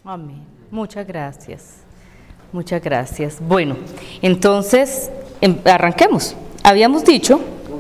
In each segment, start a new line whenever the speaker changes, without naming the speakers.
Amén. Muchas gracias. Muchas gracias. Bueno, entonces, arranquemos. Habíamos dicho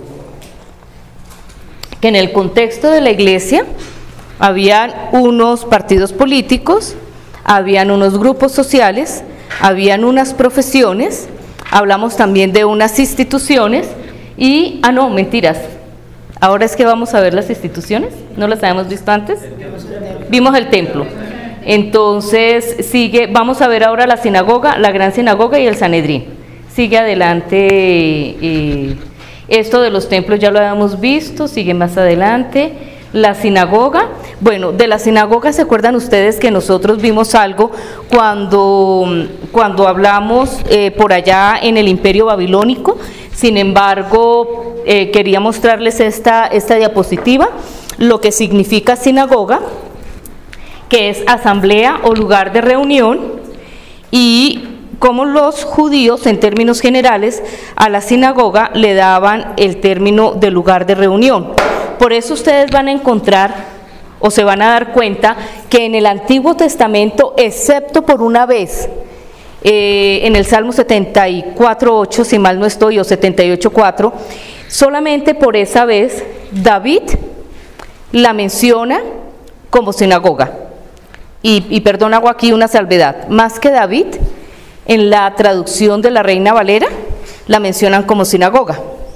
que en el contexto de la iglesia habían unos partidos políticos, habían unos grupos sociales, habían unas profesiones, hablamos también de unas instituciones y, no, mentiras, ahora es que vamos a ver las instituciones, ¿no las habíamos visto antes? Vimos el templo. Entonces vamos a ver ahora la sinagoga, la gran sinagoga y el Sanedrín. Sigue adelante, esto de los templos ya lo habíamos visto, sigue más adelante, la sinagoga. Bueno, de la sinagoga, ¿se acuerdan ustedes que nosotros vimos algo cuando hablamos por allá en el Imperio Babilónico? Sin embargo, quería mostrarles esta diapositiva, lo que significa sinagoga, que es asamblea o lugar de reunión, y cómo los judíos, en términos generales, a la sinagoga le daban el término de lugar de reunión. Por eso ustedes van a encontrar, o se van a dar cuenta, que en el Antiguo Testamento, excepto por una vez, en el Salmo 74:8, si mal no estoy, o 78:4, solamente por esa vez, David la menciona como sinagoga. Y perdón, hago aquí una salvedad, más que David, en la traducción de la Reina Valera, la mencionan como sinagoga.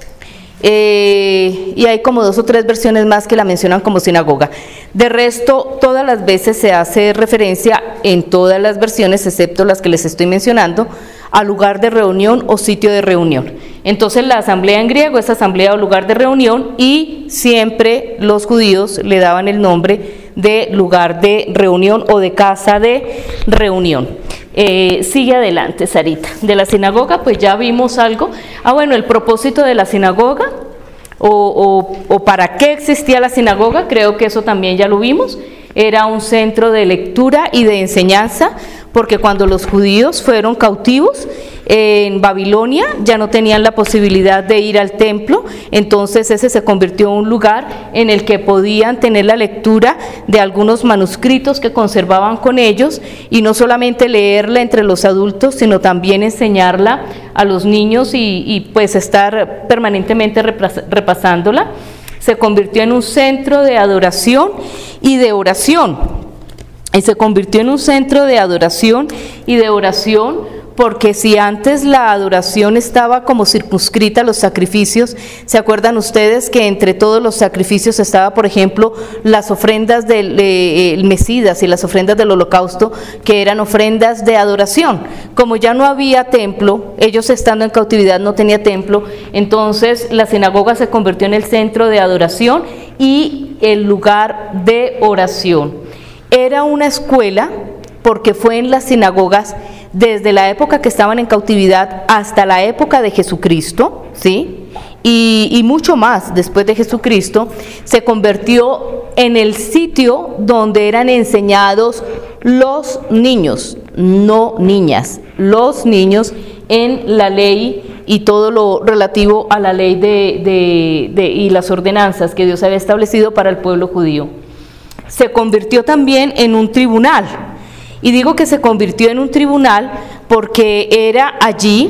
Y hay como 2 o 3 versiones más que la mencionan como sinagoga. De resto, todas las veces se hace referencia, en todas las versiones, excepto las que les estoy mencionando, al lugar de reunión o sitio de reunión. Entonces la asamblea en griego es asamblea o lugar de reunión, y siempre los judíos le daban el nombre de lugar de reunión o de casa de reunión. Sigue adelante, Sarita. De la sinagoga, pues ya vimos algo. Bueno, el propósito de la sinagoga, o para qué existía la sinagoga, creo que eso también ya lo vimos. Era un centro de lectura y de enseñanza, porque cuando los judíos fueron cautivos en Babilonia ya no tenían la posibilidad de ir al templo, entonces ese se convirtió en un lugar en el que podían tener la lectura de algunos manuscritos que conservaban con ellos, y no solamente leerla entre los adultos, sino también enseñarla a los niños y pues estar permanentemente repasándola. Se convirtió en un centro de adoración y de oración. Y se convirtió en un centro de adoración y de oración, porque si antes la adoración estaba como circunscrita a los sacrificios, ¿se acuerdan ustedes que entre todos los sacrificios estaba, por ejemplo, las ofrendas del Mesías y las ofrendas del holocausto, que eran ofrendas de adoración? Como ya no había templo, ellos estando en cautividad no tenía templo, entonces la sinagoga se convirtió en el centro de adoración y el lugar de oración. Era una escuela, porque fue en las sinagogas desde la época que estaban en cautividad hasta la época de Jesucristo, ¿sí? Y mucho más después de Jesucristo, se convirtió en el sitio donde eran enseñados los niños, no niñas, los niños en la ley y todo lo relativo a la ley y las ordenanzas que Dios había establecido para el pueblo judío. Se convirtió también en un tribunal. Y digo que se convirtió en un tribunal porque era allí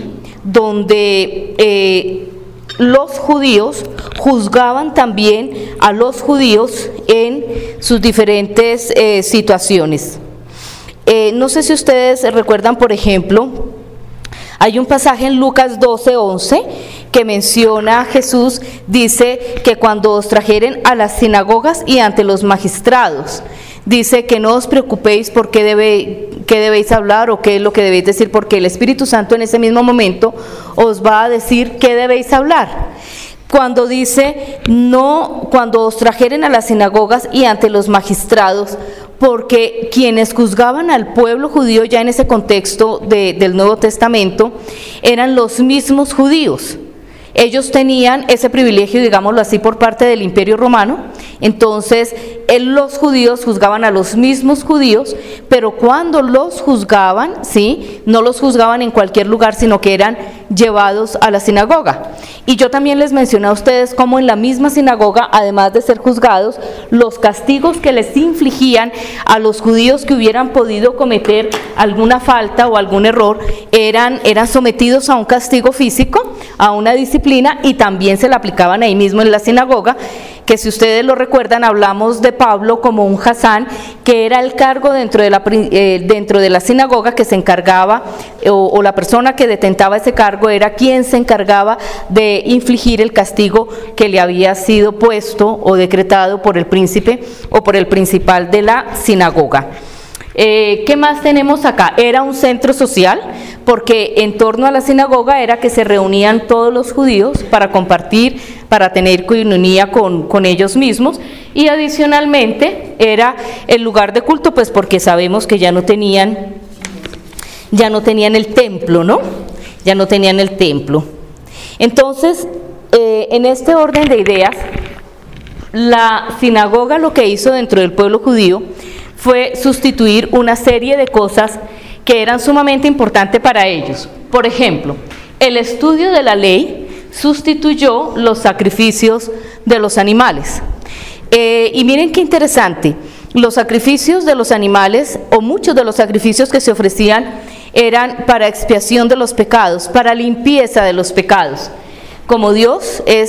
donde los judíos juzgaban también a los judíos en sus diferentes situaciones. No sé si ustedes recuerdan, por ejemplo, hay un pasaje en Lucas 12:11 que menciona a Jesús, dice que cuando os trajeren a las sinagogas y ante los magistrados, dice que no os preocupéis por qué debéis hablar o qué es lo que debéis decir, porque el Espíritu Santo en ese mismo momento os va a decir qué debéis hablar. Cuando dice, no, cuando os trajeren a las sinagogas y ante los magistrados, porque quienes juzgaban al pueblo judío ya en ese contexto del Nuevo Testamento eran los mismos judíos. Ellos tenían ese privilegio, digámoslo así, por parte del Imperio Romano. Entonces, los judíos juzgaban a los mismos judíos, pero cuando los juzgaban, ¿sí?, no los juzgaban en cualquier lugar, sino que eran llevados a la sinagoga. Y yo también les mencioné a ustedes cómo en la misma sinagoga, además de ser juzgados, los castigos que les infligían a los judíos que hubieran podido cometer alguna falta o algún error, eran sometidos a un castigo físico, a una disciplina, y también se la aplicaban ahí mismo en la sinagoga, que si ustedes lo recuerdan, hablamos de Pablo como un Hasán, que era el cargo dentro de la sinagoga que se encargaba, o la persona que detentaba ese cargo era quien se encargaba de infligir el castigo que le había sido puesto o decretado por el príncipe o por el principal de la sinagoga. ¿Qué más tenemos acá? Era un centro social, porque en torno a la sinagoga era que se reunían todos los judíos para compartir, para tener coinonía con ellos mismos, y adicionalmente era el lugar de culto, pues porque sabemos que ya no tenían el templo, ¿no? Ya no tenían el templo. Entonces, en este orden de ideas, la sinagoga lo que hizo dentro del pueblo judío fue sustituir una serie de cosas que eran sumamente importantes para ellos. Por ejemplo, el estudio de la ley sustituyó los sacrificios de los animales. Y miren qué interesante, los sacrificios de los animales, o muchos de los sacrificios que se ofrecían, eran para expiación de los pecados, para limpieza de los pecados. Como Dios es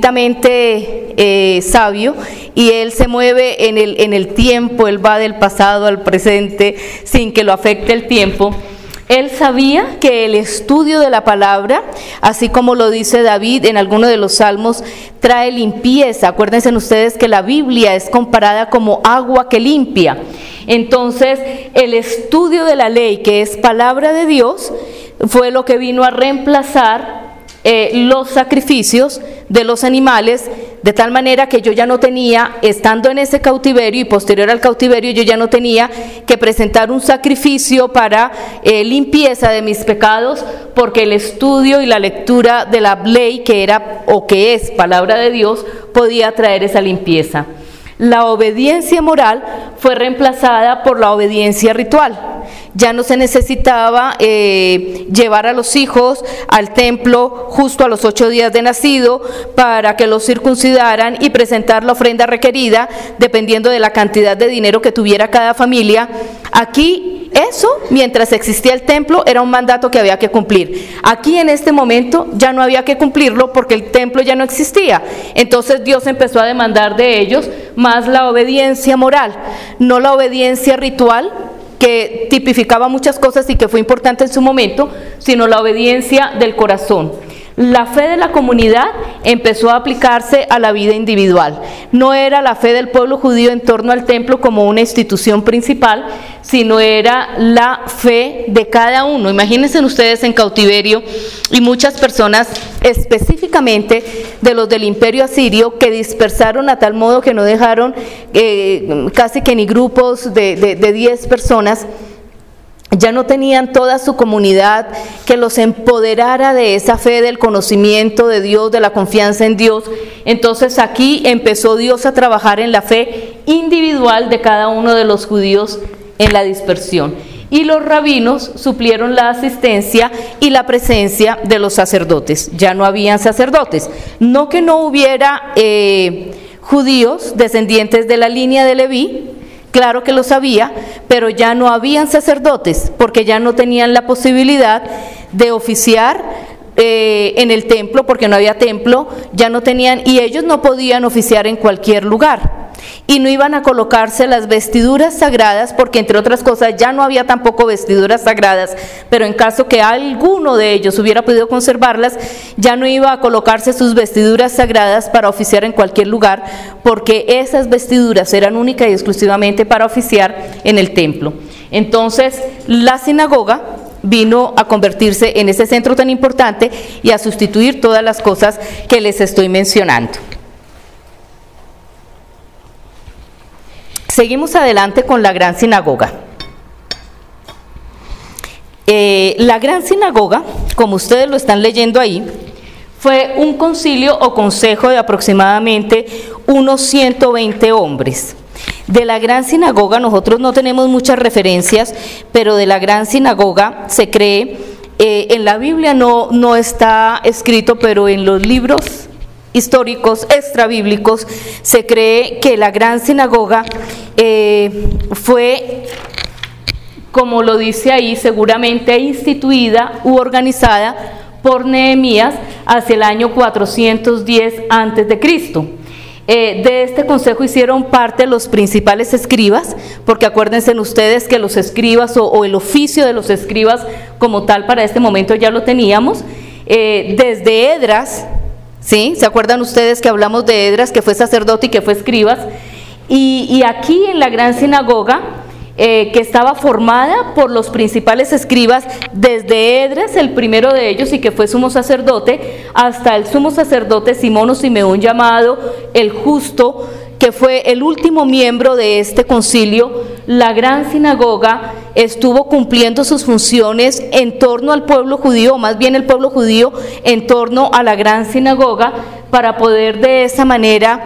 infinitamente sabio y Él se mueve en el tiempo, Él va del pasado al presente sin que lo afecte el tiempo, Él sabía que el estudio de la palabra, así como lo dice David en alguno de los salmos, trae limpieza. Acuérdense ustedes que la Biblia es comparada como agua que limpia. Entonces, el estudio de la ley, que es palabra de Dios, fue lo que vino a reemplazar los sacrificios de los animales, de tal manera que yo ya no tenía, estando en ese cautiverio y posterior al cautiverio, yo ya no tenía que presentar un sacrificio para limpieza de mis pecados, porque el estudio y la lectura de la ley, que era o que es palabra de Dios, podía traer esa limpieza. La obediencia moral fue reemplazada por la obediencia ritual. Ya no se necesitaba llevar a los hijos al templo justo a los 8 días de nacido para que los circuncidaran y presentar la ofrenda requerida dependiendo de la cantidad de dinero que tuviera cada familia. Aquí eso, mientras existía el templo, era un mandato que había que cumplir. Aquí en este momento ya no había que cumplirlo porque el templo ya no existía. Entonces Dios empezó a demandar de ellos más la obediencia moral, no la obediencia ritual, que tipificaba muchas cosas y que fue importante en su momento, sino la obediencia del corazón. La fe de la comunidad empezó a aplicarse a la vida individual. No era la fe del pueblo judío en torno al templo como una institución principal, sino era la fe de cada uno. Imagínense ustedes en cautiverio y muchas personas, específicamente de los del imperio asirio, que dispersaron a tal modo que no dejaron casi que ni grupos de 10 personas. Ya no tenían toda su comunidad que los empoderara de esa fe, del conocimiento de Dios, de la confianza en Dios. Entonces aquí empezó Dios a trabajar en la fe individual de cada uno de los judíos en la dispersión. Y los rabinos suplieron la asistencia y la presencia de los sacerdotes. Ya no habían sacerdotes. No que no hubiera judíos descendientes de la línea de Leví, claro que lo sabía, pero ya no habían sacerdotes, porque ya no tenían la posibilidad de oficiar en el templo, porque no había templo, ya no tenían, y ellos no podían oficiar en cualquier lugar. Y no iban a colocarse las vestiduras sagradas, porque entre otras cosas ya no había tampoco vestiduras sagradas, pero en caso que alguno de ellos hubiera podido conservarlas, ya no iba a colocarse sus vestiduras sagradas para oficiar en cualquier lugar, porque esas vestiduras eran únicas y exclusivamente para oficiar en el templo. Entonces, la sinagoga vino a convertirse en ese centro tan importante y a sustituir todas las cosas que les estoy mencionando. Seguimos adelante con la gran sinagoga. La gran sinagoga, como ustedes lo están leyendo ahí, fue un concilio o consejo de aproximadamente unos 120 hombres. De la gran sinagoga nosotros no tenemos muchas referencias, pero de la gran sinagoga se cree En la Biblia no está escrito, pero en los libros históricos extrabíblicos se cree que la gran sinagoga fue, como lo dice ahí, seguramente instituida u organizada por Nehemías hacia el año 410 a.C. De este consejo hicieron parte los principales escribas, porque acuérdense ustedes que los escribas o el oficio de los escribas como tal para este momento ya lo teníamos, desde Esdras, ¿sí? ¿Se acuerdan ustedes que hablamos de Esdras, que fue sacerdote y que fue escribas? Y aquí en la gran sinagoga, que estaba formada por los principales escribas, desde Esdras, el primero de ellos y que fue sumo sacerdote, hasta el sumo sacerdote Simón o Simeón llamado el Justo, que fue el último miembro de este concilio. La gran sinagoga estuvo cumpliendo sus funciones en torno al pueblo judío, o más bien el pueblo judío en torno a la gran sinagoga, para poder de esa manera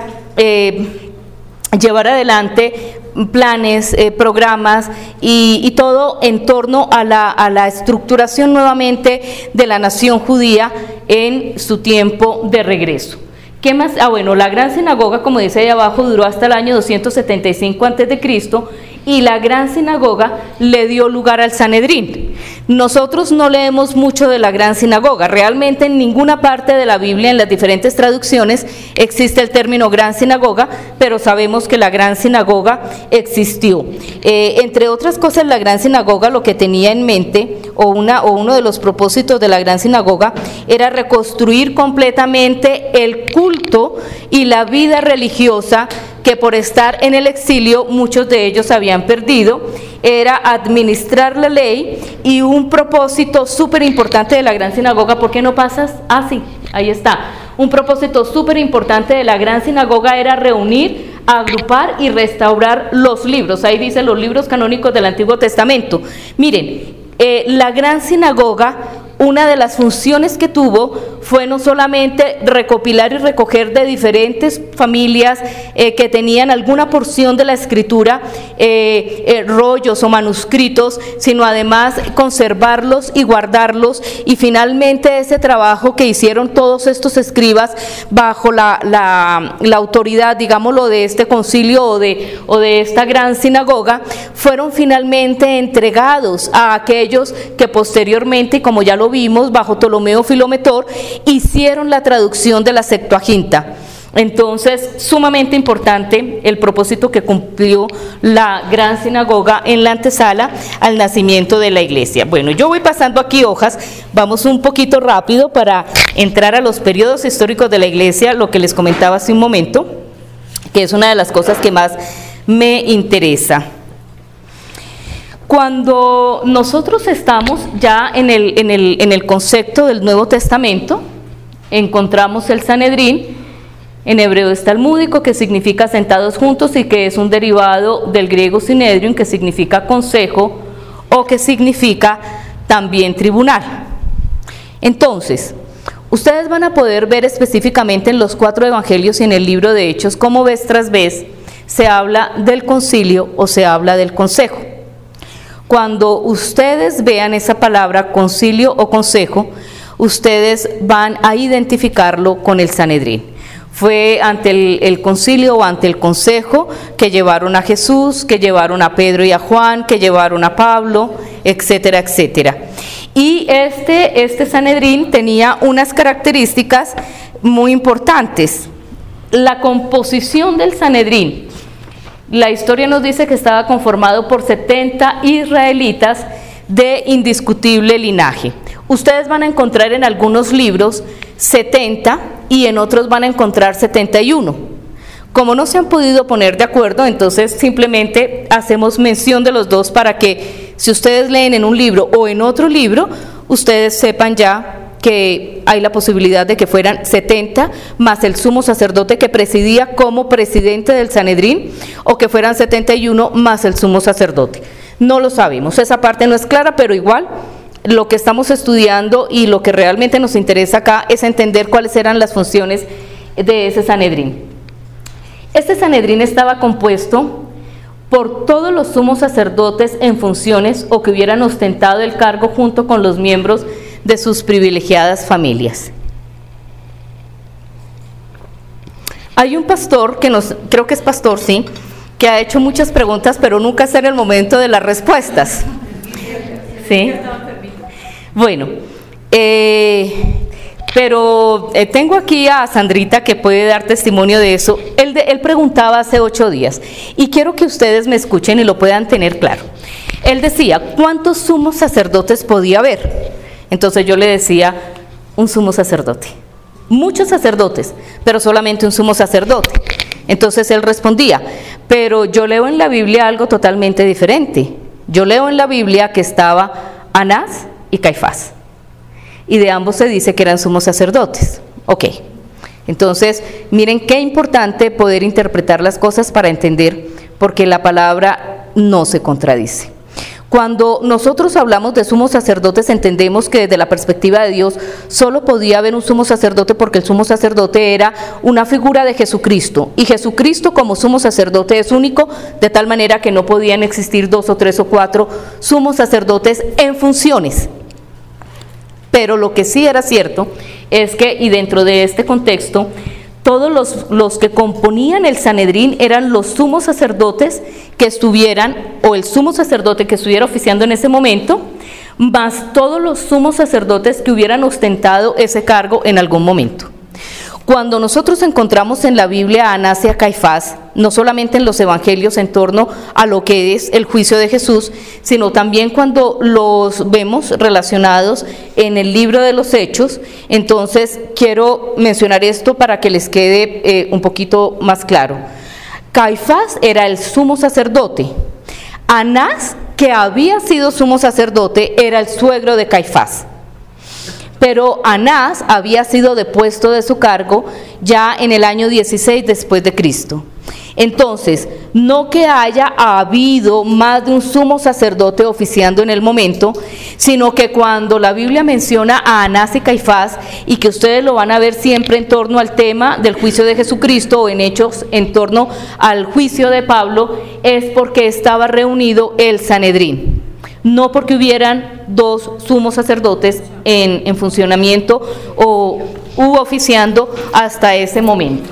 llevar adelante planes, programas y todo en torno a la estructuración nuevamente de la nación judía en su tiempo de regreso. ¿Qué más? Bueno, la gran sinagoga, como dice ahí abajo, duró hasta el año 275 a.C. y la gran sinagoga le dio lugar al Sanedrín. Nosotros no leemos mucho de la gran sinagoga, realmente en ninguna parte de la Biblia, en las diferentes traducciones, existe el término gran sinagoga, pero sabemos que la gran sinagoga existió. Entre otras cosas, la gran sinagoga lo que tenía en mente, o uno de los propósitos de la gran sinagoga, era reconstruir completamente el culto y la vida religiosa que por estar en el exilio muchos de ellos habían perdido. Era administrar la ley, y un propósito súper importante de la gran sinagoga. ¿Por qué no pasas? Ah, sí, ahí está. Un propósito súper importante de la gran sinagoga era reunir, agrupar y restaurar los libros. Ahí dice los libros canónicos del Antiguo Testamento. Miren, la gran sinagoga, una de las funciones que tuvo fue no solamente recopilar y recoger de diferentes familias que tenían alguna porción de la escritura, rollos o manuscritos, sino además conservarlos y guardarlos. Y finalmente ese trabajo que hicieron todos estos escribas bajo la autoridad, digámoslo, de este concilio o de esta gran sinagoga, fueron finalmente entregados a aquellos que posteriormente, como ya lo vimos, bajo Ptolomeo Filometor, hicieron la traducción de la Septuaginta. Entonces, sumamente importante el propósito que cumplió la gran sinagoga en la antesala al nacimiento de la iglesia. Bueno, yo voy pasando aquí hojas, vamos un poquito rápido para entrar a los periodos históricos de la iglesia, lo que les comentaba hace un momento, que es una de las cosas que más me interesa. Cuando nosotros estamos ya en el concepto del Nuevo Testamento, encontramos el Sanedrín. En hebreo es talmúdico, que significa sentados juntos y que es un derivado del griego synedrion, que significa consejo o que significa también tribunal. Entonces, ustedes van a poder ver específicamente en los 4 evangelios y en el libro de Hechos cómo vez tras vez se habla del concilio o se habla del consejo. Cuando ustedes vean esa palabra concilio o consejo, ustedes van a identificarlo con el Sanedrín. Fue ante el concilio o ante el consejo que llevaron a Jesús, que llevaron a Pedro y a Juan, que llevaron a Pablo, etcétera, etcétera. Y este Sanedrín tenía unas características muy importantes. La composición del Sanedrín. La historia nos dice que estaba conformado por 70 israelitas de indiscutible linaje. Ustedes van a encontrar en algunos libros 70 y en otros van a encontrar 71. Como no se han podido poner de acuerdo, entonces simplemente hacemos mención de los dos para que si ustedes leen en un libro o en otro libro, ustedes sepan ya que hay la posibilidad de que fueran 70 más el sumo sacerdote que presidía como presidente del Sanedrín, o que fueran 71 más el sumo sacerdote. No lo sabemos, esa parte no es clara, pero igual lo que estamos estudiando y lo que realmente nos interesa acá es entender cuáles eran las funciones de ese Sanedrín. Este Sanedrín estaba compuesto por todos los sumos sacerdotes en funciones o que hubieran ostentado el cargo junto con los miembros de sus privilegiadas familias. Hay un pastor creo que es pastor, sí, que ha hecho muchas preguntas, pero nunca está en el momento de las respuestas. ¿Sí? Bueno, pero tengo aquí a Sandrita que puede dar testimonio de eso. Él preguntaba hace 8 días y quiero que ustedes me escuchen y lo puedan tener claro. Él decía, ¿cuántos sumos sacerdotes podía haber? Entonces yo le decía, un sumo sacerdote. Muchos sacerdotes, pero solamente un sumo sacerdote. Entonces él respondía, pero yo leo en la Biblia algo totalmente diferente. Yo leo en la Biblia que estaba Anás y Caifás. Y de ambos se dice que eran sumos sacerdotes. Ok. Entonces, miren qué importante poder interpretar las cosas para entender, porque la palabra no se contradice. Cuando nosotros hablamos de sumos sacerdotes, entendemos que desde la perspectiva de Dios solo podía haber un sumo sacerdote porque el sumo sacerdote era una figura de Jesucristo, y Jesucristo como sumo sacerdote es único, de tal manera que no podían existir 2 o 3 o 4 sumos sacerdotes en funciones. Pero lo que sí era cierto es que, y dentro de este contexto, todos los que componían el Sanedrín eran los sumos sacerdotes que estuvieran, o el sumo sacerdote que estuviera oficiando en ese momento, más todos los sumos sacerdotes que hubieran ostentado ese cargo en algún momento. Cuando nosotros encontramos en la Biblia a Anás y a Caifás, no solamente en los evangelios en torno a lo que es el juicio de Jesús, sino también cuando los vemos relacionados en el libro de los Hechos, entonces quiero mencionar esto para que les quede un poquito más claro. Caifás era el sumo sacerdote. Anás, que había sido sumo sacerdote, era el suegro de Caifás. Pero Anás había sido depuesto de su cargo ya en el año 16 después de Cristo. Entonces, no que haya habido más de un sumo sacerdote oficiando en el momento, sino que cuando la Biblia menciona a Anás y Caifás, y que ustedes lo van a ver siempre en torno al tema del juicio de Jesucristo, o en Hechos en torno al juicio de Pablo, es porque estaba reunido el Sanedrín. No porque hubieran 2 sumos sacerdotes en funcionamiento o oficiando hasta ese momento.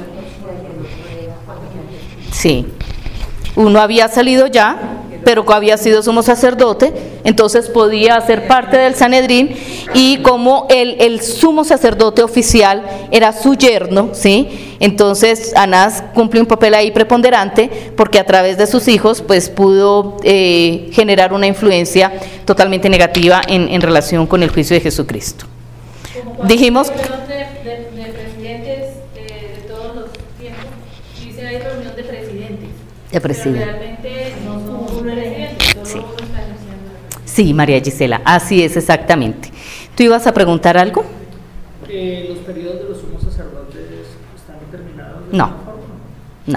Sí, uno había salido ya, pero había sido sumo sacerdote, entonces podía ser parte del Sanedrín, y como el sumo sacerdote oficial era su yerno, ¿sí? Entonces Anás cumple un papel ahí preponderante, porque a través de sus hijos pues pudo generar una influencia totalmente negativa en relación con el juicio de Jesucristo. Dijimos
de presidentes de todos los tiempos, dice hay reunión de presidentes.
De presidente.
Pero realmente no son presidentes, solo
Sí.
están haciendo.
Sí, María Gisela, así es exactamente. ¿Tú ibas a preguntar algo?
¿Los periodos de los sumos sacerdotes están determinados?
No. No.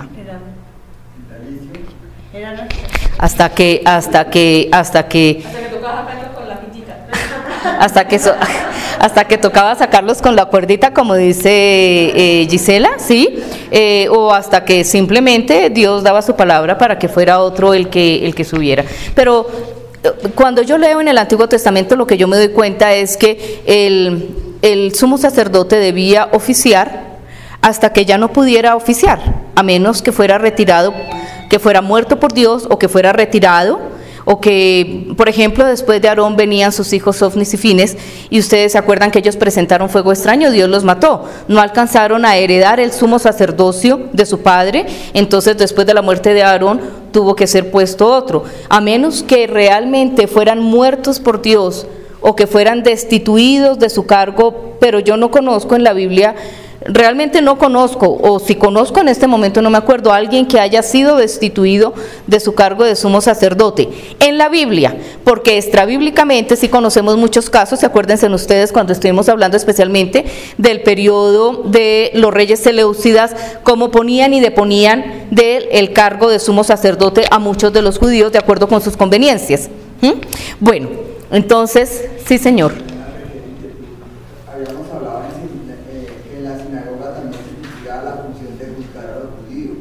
Eran
Hasta que
hasta que tocaba sacarlos con la pitita.
hasta que tocaba sacarlos con la cuerdita, como dice Gisela, ¿sí? O hasta que simplemente Dios daba su palabra para que fuera otro el que subiera. Pero cuando yo leo en el Antiguo Testamento, lo que yo me doy cuenta es que el sumo sacerdote debía oficiar hasta que ya no pudiera oficiar, a menos que fuera retirado, que fuera muerto por Dios, o que fuera retirado, o que, por ejemplo, después de Aarón venían sus hijos Ofnis y Fines, y ustedes se acuerdan que ellos presentaron fuego extraño, Dios los mató, no alcanzaron a heredar el sumo sacerdocio de su padre, entonces después de la muerte de Aarón tuvo que ser puesto otro, a menos que realmente fueran muertos por Dios, o que fueran destituidos de su cargo, pero yo no conozco en la Biblia, realmente no conozco, o si conozco en este momento no me acuerdo, a alguien que haya sido destituido de su cargo de sumo sacerdote en la Biblia, porque extrabíblicamente sí conocemos muchos casos. Acuérdense ustedes cuando estuvimos hablando especialmente del periodo de los reyes seleucidas, cómo ponían y deponían del cargo de sumo sacerdote a muchos de los judíos de acuerdo con sus conveniencias. Bueno, entonces, sí señor.
Habíamos hablado en la sinagoga también se cumplía la función de juzgar a los judíos.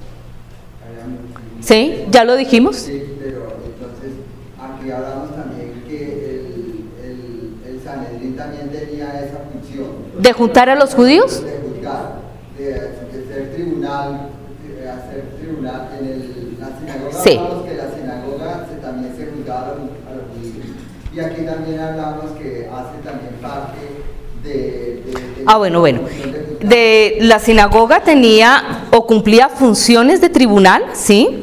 ¿Sí? ¿Ya lo dijimos?
Sí, pero entonces aquí hablamos también que el Sanedrín también tenía esa función.
¿De juntar a los judíos?
De juzgar, de ser tribunal, hacer tribunal en la sinagoga.
Sí.
Hablamos que la sinagoga también se juzgaba a los judíos. Y aquí también hablamos que hace también parte de
bueno. De la sinagoga tenía o cumplía funciones de tribunal, ¿sí?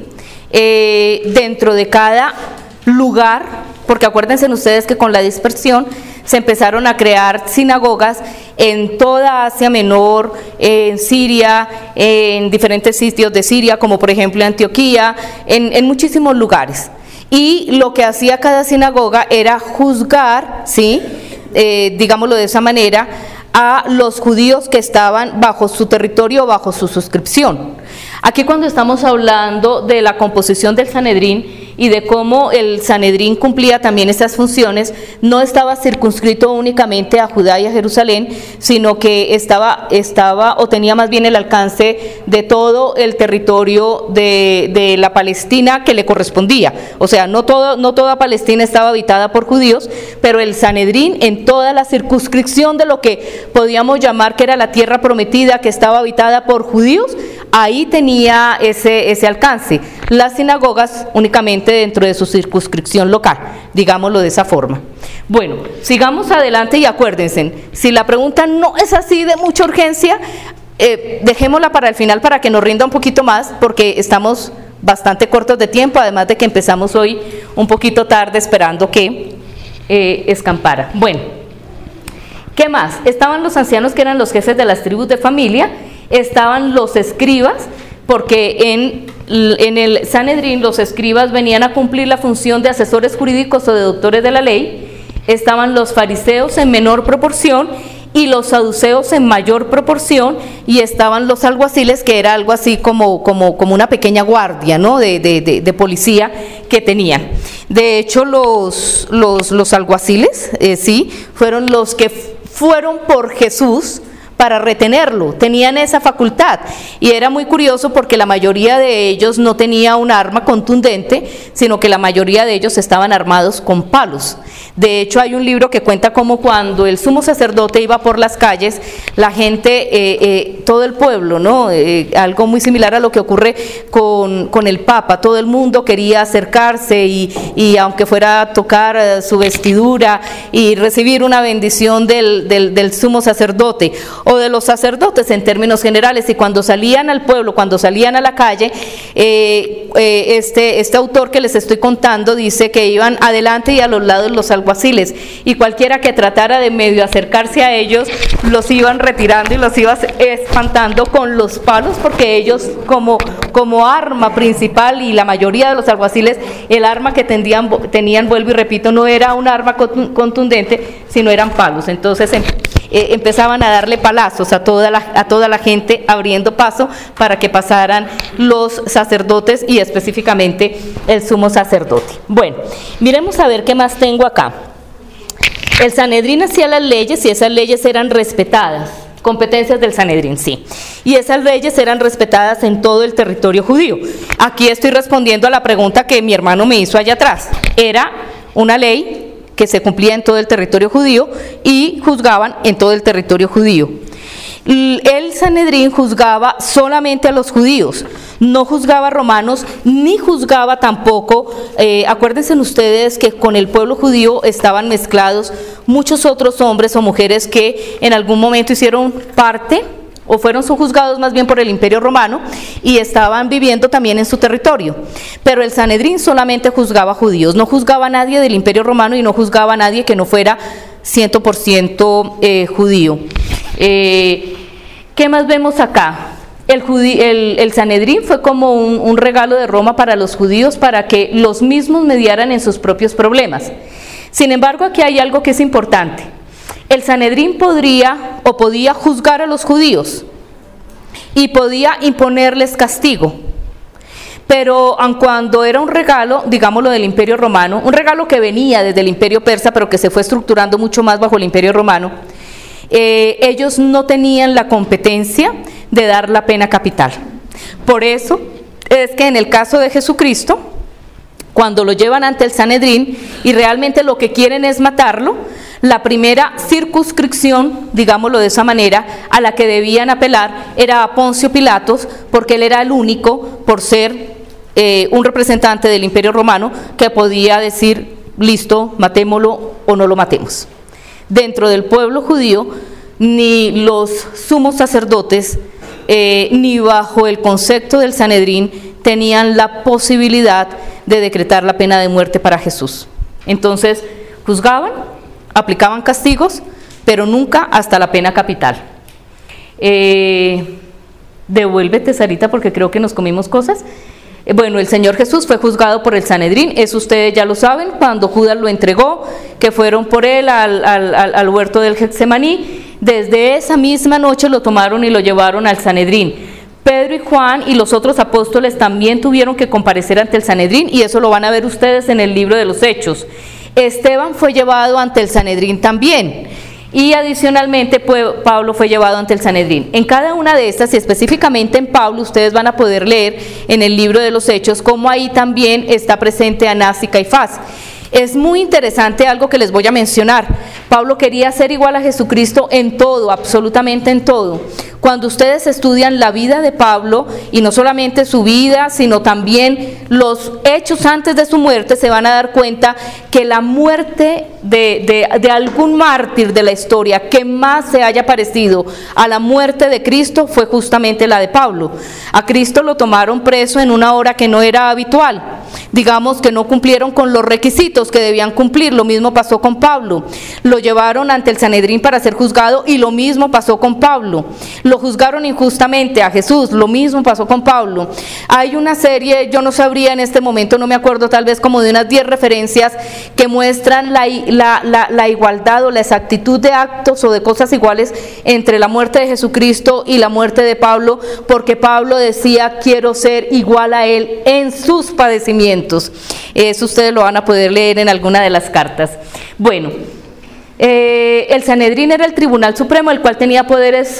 Dentro de cada lugar, porque acuérdense ustedes que con la dispersión se empezaron a crear sinagogas en toda Asia Menor, en Siria, en diferentes sitios de Siria, como por ejemplo Antioquía, en muchísimos lugares. Y lo que hacía cada sinagoga era juzgar, ¿sí? Digámoslo de esa manera, a los judíos que estaban bajo su territorio, bajo su suscripción. Aquí cuando estamos hablando de la composición del Sanedrín y de cómo el Sanedrín cumplía también estas funciones, no estaba circunscrito únicamente a Judá y a Jerusalén, sino que estaba o tenía más bien el alcance de todo el territorio de la Palestina que le correspondía. O sea, no toda Palestina estaba habitada por judíos, pero el Sanedrín en toda la circunscripción de lo que podíamos llamar que era la tierra prometida, que estaba habitada por judíos, ahí tenía ese alcance. Las sinagogas únicamente dentro de su circunscripción local, digámoslo de esa forma. Bueno, sigamos adelante y acuérdense, si la pregunta no es así de mucha urgencia, dejémosla para el final para que nos rinda un poquito más, porque estamos bastante cortos de tiempo, además de que empezamos hoy un poquito tarde esperando que escampara. Bueno, ¿qué más? Estaban los ancianos, que eran los jefes de las tribus de familia, estaban los escribas, porque en el Sanedrín los escribas venían a cumplir la función de asesores jurídicos o de doctores de la ley. Estaban los fariseos en menor proporción y los saduceos en mayor proporción, y estaban los alguaciles, que era algo así como una pequeña guardia, ¿no? de policía que tenían. De hecho, los alguaciles, sí, fueron los que fueron por Jesús para retenerlo, tenían esa facultad, y era muy curioso porque la mayoría de ellos no tenía un arma contundente, sino que la mayoría de ellos estaban armados con palos. De hecho, hay un libro que cuenta cómo cuando el sumo sacerdote iba por las calles, la gente, todo el pueblo, ¿no? Algo muy similar a lo que ocurre con el Papa, todo el mundo quería acercarse y aunque fuera a tocar su vestidura y recibir una bendición del sumo sacerdote o de los sacerdotes en términos generales. Y cuando salían al pueblo, cuando salían a la calle, este autor que les estoy contando dice que iban adelante y a los lados los alguaciles, y cualquiera que tratara de medio acercarse a ellos los iban retirando y los iban espantando con los palos, porque ellos como arma principal, y la mayoría de los alguaciles, el arma que tenían, vuelvo y repito, no era un arma contundente, sino eran palos. Entonces empezaban a darle palazos a toda la gente, abriendo paso para que pasaran los sacerdotes y específicamente el sumo sacerdote. Bueno, miremos a ver qué más tengo acá. El Sanedrín hacía las leyes y esas leyes eran respetadas. Competencias del Sanedrín, sí. Y esas leyes eran respetadas en todo el territorio judío. Aquí estoy respondiendo a la pregunta que mi hermano me hizo allá atrás. Era una ley que se cumplía en todo el territorio judío y juzgaban en todo el territorio judío. El Sanedrín juzgaba solamente a los judíos, no juzgaba a romanos, ni juzgaba tampoco, acuérdense ustedes que con el pueblo judío estaban mezclados muchos otros hombres o mujeres que en algún momento hicieron parte o fueron juzgados más bien por el Imperio Romano y estaban viviendo también en su territorio. Pero el Sanedrín solamente juzgaba a judíos, no juzgaba a nadie del Imperio Romano y no juzgaba a nadie que no fuera 100% judío. ¿Qué más vemos acá? El Sanedrín fue como un regalo de Roma para los judíos, para que los mismos mediaran en sus propios problemas. Sin embargo, aquí hay algo que es importante. El Sanedrín podía juzgar a los judíos y podía imponerles castigo, pero aun cuando era un regalo, digámoslo, del Imperio Romano, un regalo que venía desde el Imperio Persa, pero que se fue estructurando mucho más bajo el Imperio Romano, ellos no tenían la competencia de dar la pena capital. Por eso es que en el caso de Jesucristo, cuando lo llevan ante el Sanedrín y realmente lo que quieren es matarlo, La primera circunscripción, digámoslo de esa manera, a la que debían apelar era a Poncio Pilatos, porque él era el único, por ser un representante del Imperio Romano, que podía decir, listo, matémoslo o no lo matemos. Dentro del pueblo judío, ni los sumos sacerdotes, ni bajo el concepto del Sanedrín, tenían la posibilidad de decretar la pena de muerte para Jesús. Entonces, juzgaban, aplicaban castigos, pero nunca hasta la pena capital. Devuélvete, Sarita, porque creo que nos comimos cosas. Bueno, el Señor Jesús fue juzgado por el Sanedrín, eso ustedes ya lo saben, cuando Judas lo entregó, que fueron por él al huerto del Getsemaní. Desde esa misma noche lo tomaron y lo llevaron al Sanedrín. Pedro y Juan y los otros apóstoles también tuvieron que comparecer ante el Sanedrín, y eso lo van a ver ustedes en el libro de los Hechos. Esteban fue llevado ante el Sanedrín también, y adicionalmente Pablo fue llevado ante el Sanedrín. En cada una de estas, y específicamente en Pablo, ustedes van a poder leer en el libro de los Hechos cómo ahí también está presente Anás y Caifás. Es muy interesante algo que les voy a mencionar. Pablo quería ser igual a Jesucristo en todo, absolutamente en todo. Cuando ustedes estudian la vida de Pablo, y no solamente su vida, sino también los hechos antes de su muerte, se van a dar cuenta que la muerte de algún mártir de la historia que más se haya parecido a la muerte de Cristo fue justamente la de Pablo. A Cristo lo tomaron preso en una hora que no era habitual. Digamos que no cumplieron con los requisitos que debían cumplir. Lo mismo pasó con Pablo. Lo llevaron ante el Sanedrín para ser juzgado, y lo mismo pasó con Pablo. Lo juzgaron injustamente a Jesús, lo mismo pasó con Pablo. Hay una serie, yo no sabría en este momento, no me acuerdo, tal vez como de unas 10 referencias que muestran la igualdad o la exactitud de actos o de cosas iguales entre la muerte de Jesucristo y la muerte de Pablo, porque Pablo decía, quiero ser igual a él en sus padecimientos. Eso ustedes lo van a poder leer en alguna de las cartas. Bueno, el Sanedrín era el tribunal supremo, el cual tenía poderes,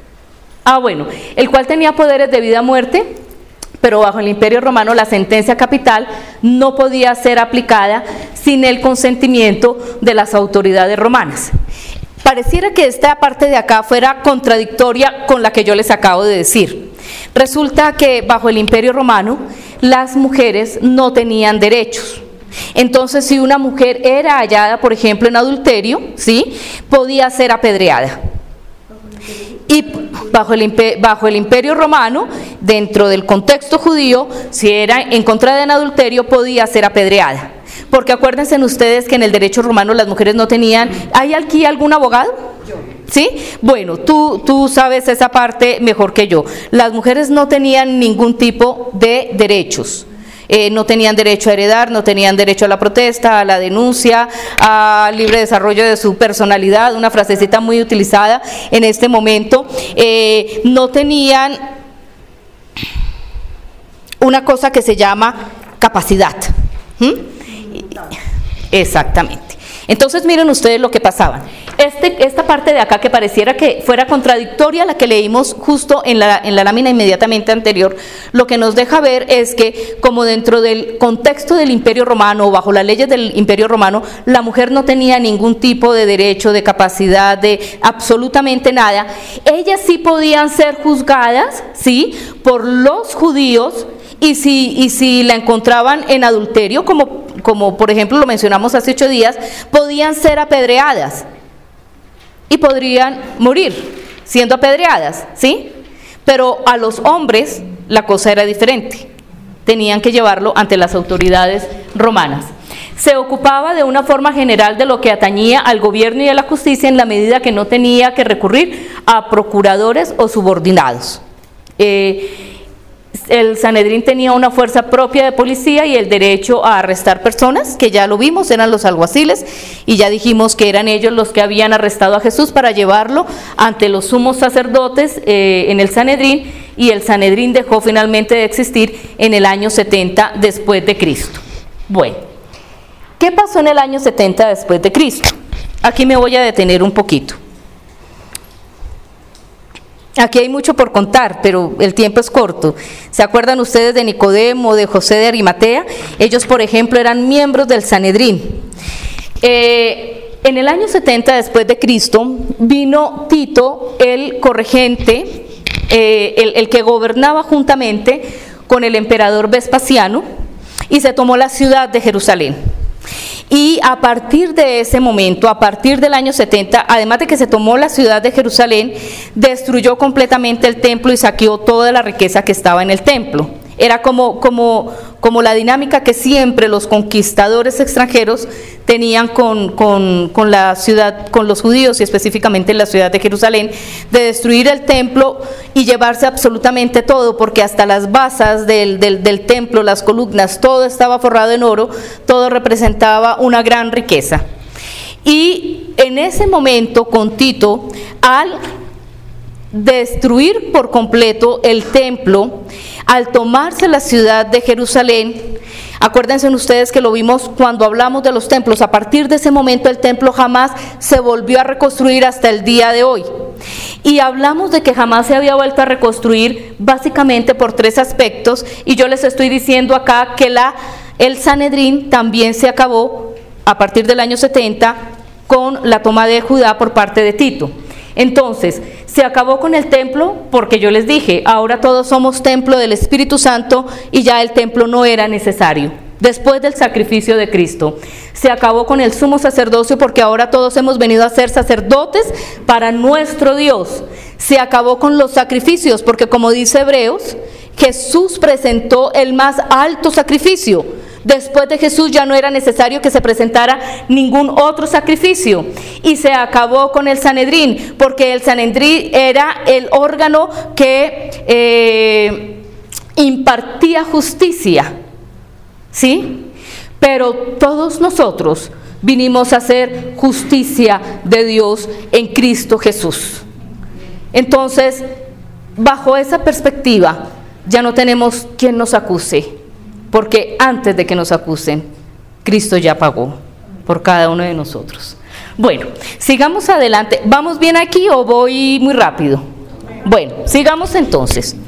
el cual tenía poderes de vida a muerte, pero bajo el Imperio Romano la sentencia capital no podía ser aplicada sin el consentimiento de las autoridades romanas. Pareciera que esta parte de acá fuera contradictoria con la que yo les acabo de decir. Resulta que bajo el Imperio Romano las mujeres no tenían derechos. Entonces, si una mujer era hallada, por ejemplo, en adulterio, ¿sí?, podía ser apedreada. Y bajo el Imperio Romano, dentro del contexto judío, si era encontrada en adulterio, podía ser apedreada. Porque acuérdense ustedes que en el derecho romano las mujeres no tenían... ¿Hay aquí algún abogado? ¿Sí? Bueno, tú sabes esa parte mejor que yo. Las mujeres no tenían ningún tipo de derechos. No tenían derecho a heredar, no tenían derecho a la protesta, a la denuncia, al libre desarrollo de su personalidad, una frasecita muy utilizada en este momento. No tenían una cosa que se llama capacidad. Exactamente. Entonces miren ustedes lo que pasaba. Esta parte de acá, que pareciera que fuera contradictoria a la que leímos justo en la lámina inmediatamente anterior, lo que nos deja ver es que, como dentro del contexto del Imperio Romano o bajo las leyes del Imperio Romano, la mujer no tenía ningún tipo de derecho, de capacidad, de absolutamente nada. Ellas sí podían ser juzgadas, ¿sí?, por los judíos, y si la encontraban en adulterio, como por ejemplo lo mencionamos hace 8 días, podían ser apedreadas y podrían morir siendo apedreadas, ¿sí? Pero a los hombres la cosa era diferente, tenían que llevarlo ante las autoridades romanas. Se ocupaba de una forma general de lo que atañía al gobierno y a la justicia, en la medida que no tenía que recurrir a procuradores o subordinados. El Sanedrín tenía una fuerza propia de policía y el derecho a arrestar personas, que ya lo vimos, eran los alguaciles, y ya dijimos que eran ellos los que habían arrestado a Jesús para llevarlo ante los sumos sacerdotes en el Sanedrín, y el Sanedrín dejó finalmente de existir en el año 70 después de Cristo. Bueno, ¿qué pasó en el año 70 después de Cristo? Aquí me voy a detener un poquito. Aquí hay mucho por contar, pero el tiempo es corto. ¿Se acuerdan ustedes de Nicodemo, de José de Arimatea? Ellos, por ejemplo, eran miembros del Sanedrín. En el año 70 después de Cristo vino Tito, el corregente, el que gobernaba juntamente con el emperador Vespasiano, y se tomó la ciudad de Jerusalén. Y a partir de ese momento, a partir del año 70, además de que se tomó la ciudad de Jerusalén, destruyó completamente el templo y saqueó toda la riqueza que estaba en el templo. Era como la dinámica que siempre los conquistadores extranjeros tenían con la ciudad, con los judíos y específicamente en la ciudad de Jerusalén, de destruir el templo y llevarse absolutamente todo, porque hasta las basas del templo, las columnas, todo estaba forrado en oro, todo representaba una gran riqueza. Y en ese momento, con Tito, al destruir por completo el templo, al tomarse la ciudad de Jerusalén, acuérdense ustedes que lo vimos cuando hablamos de los templos, a partir de ese momento el templo jamás se volvió a reconstruir hasta el día de hoy. Y hablamos de que jamás se había vuelto a reconstruir básicamente por tres aspectos, y yo les estoy diciendo acá que el Sanedrín también se acabó a partir del año 70 con la toma de Judá por parte de Tito. Entonces, se acabó con el templo porque yo les dije, ahora todos somos templo del Espíritu Santo y ya el templo no era necesario. Después del sacrificio de Cristo, se acabó con el sumo sacerdocio porque ahora todos hemos venido a ser sacerdotes para nuestro Dios. Se acabó con los sacrificios porque, como dice Hebreos, Jesús presentó el más alto sacrificio. Después de Jesús ya no era necesario que se presentara ningún otro sacrificio. Y se acabó con el Sanedrín, porque el Sanedrín era el órgano que impartía justicia, ¿sí? Pero todos nosotros vinimos a hacer justicia de Dios en Cristo Jesús. Entonces, bajo esa perspectiva, ya no tenemos quien nos acuse. Porque antes de que nos acusen, Cristo ya pagó por cada uno de nosotros. Bueno, sigamos adelante. ¿Vamos bien aquí o voy muy rápido? Bueno, sigamos entonces.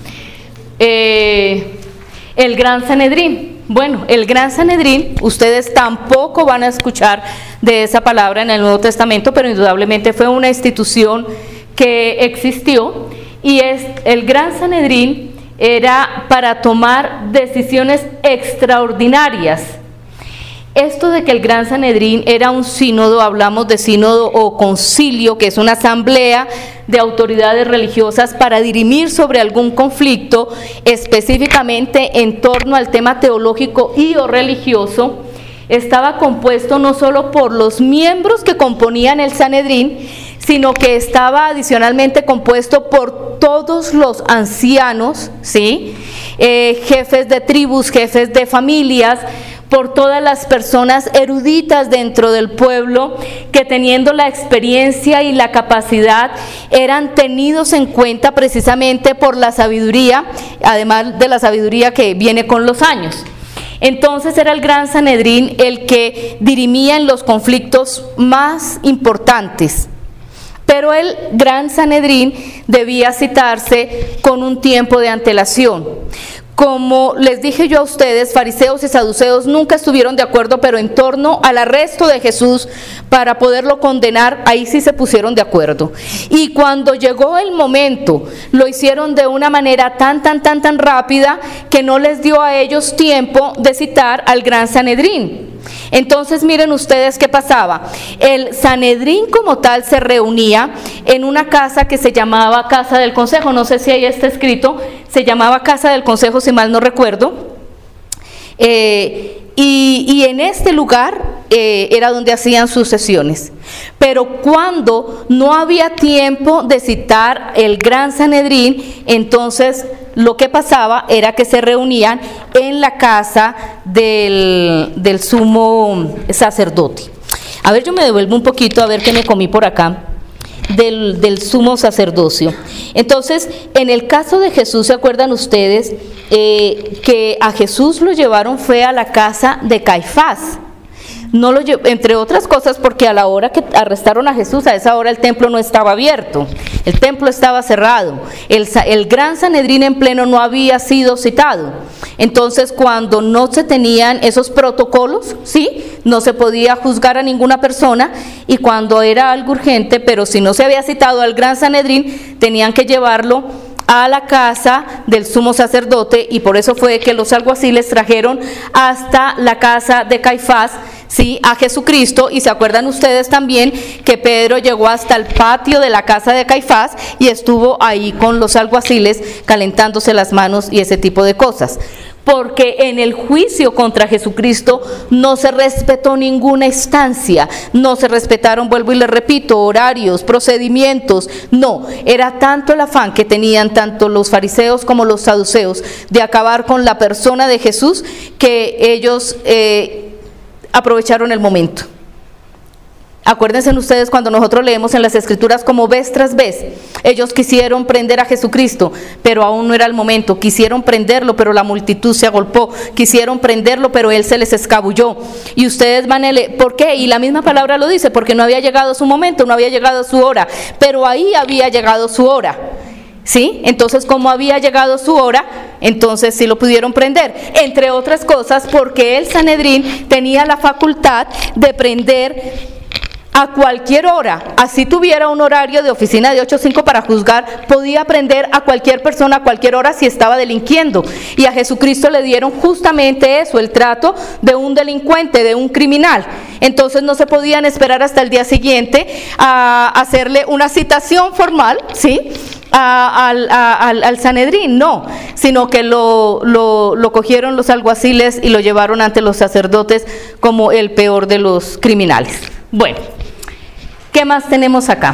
El Gran Sanedrín. Bueno, el Gran Sanedrín, ustedes tampoco van a escuchar de esa palabra en el Nuevo Testamento, pero indudablemente fue una institución que existió, y el Gran Sanedrín era para tomar decisiones extraordinarias. Esto de que el Gran Sanedrín era un sínodo, hablamos de sínodo o concilio, que es una asamblea de autoridades religiosas para dirimir sobre algún conflicto, específicamente en torno al tema teológico y o religioso. Estaba compuesto no solo por los miembros que componían el Sanedrín, sino que estaba adicionalmente compuesto por todos los ancianos, ¿sí? Jefes de tribus, jefes de familias, por todas las personas eruditas dentro del pueblo que, teniendo la experiencia y la capacidad, eran tenidos en cuenta precisamente por la sabiduría, además de la sabiduría que viene con los años. Entonces era el Gran Sanedrín el que dirimía en los conflictos más importantes. Pero el Gran Sanedrín debía citarse con un tiempo de antelación. Como les dije yo a ustedes, fariseos y saduceos nunca estuvieron de acuerdo, pero en torno al arresto de Jesús para poderlo condenar, ahí sí se pusieron de acuerdo. Y cuando llegó el momento, lo hicieron de una manera tan rápida que no les dio a ellos tiempo de citar al Gran Sanedrín. Entonces miren ustedes qué pasaba. El Sanedrín como tal se reunía en una casa que se llamaba Casa del Consejo. No sé si ahí está escrito, se llamaba Casa del Consejo, si mal no recuerdo. Y en este lugar era donde hacían sus sesiones. Pero cuando no había tiempo de citar el Gran Sanedrín, entonces lo que pasaba era que se reunían en la casa del sumo sacerdote. A ver, yo me devuelvo un poquito a ver qué me comí por acá del sumo sacerdocio. Entonces, en el caso de Jesús, ¿se acuerdan ustedes que a Jesús lo llevaron fue a la casa de Caifás? No lo entre otras cosas porque a la hora que arrestaron a Jesús, a esa hora el templo no estaba abierto. el templo estaba cerrado, el gran Sanedrín en pleno no había sido citado. Entonces, cuando no se tenían esos protocolos, ¿sí?, no se podía juzgar a ninguna persona, y cuando era algo urgente, pero si no se había citado al gran Sanedrín, tenían que llevarlo a la casa del sumo sacerdote, y por eso fue que los alguaciles trajeron hasta la casa de Caifás, sí, a Jesucristo. Y se acuerdan ustedes también que Pedro llegó hasta el patio de la casa de Caifás y estuvo ahí con los alguaciles calentándose las manos y ese tipo de cosas. Porque en el juicio contra Jesucristo no se respetó ninguna instancia, no se respetaron, vuelvo y les repito, horarios, procedimientos, no, era tanto el afán que tenían tanto los fariseos como los saduceos de acabar con la persona de Jesús, que ellos aprovecharon el momento. Acuérdense ustedes cuando nosotros leemos en las Escrituras como vez tras vez, ellos quisieron prender a Jesucristo, pero aún no era el momento. Quisieron prenderlo, pero la multitud se agolpó. Quisieron prenderlo, pero él se les escabulló. Y ustedes van a leer, ¿por qué? Y la misma palabra lo dice, porque no había llegado su momento, no había llegado su hora, pero ahí había llegado su hora. ¿Sí? Entonces, como había llegado su hora, entonces sí lo pudieron prender. Entre otras cosas, porque el Sanedrín tenía la facultad de prender a cualquier hora. Así tuviera un horario de oficina de 8 a 5 para juzgar, podía prender a cualquier persona a cualquier hora si estaba delinquiendo. Y a Jesucristo le dieron justamente eso, el trato de un delincuente, de un criminal. Entonces no se podían esperar hasta el día siguiente a hacerle una citación formal, ¿sí?, al Sanedrín, no, sino que lo cogieron los alguaciles y lo llevaron ante los sacerdotes como el peor de los criminales. Bueno, ¿qué más tenemos acá?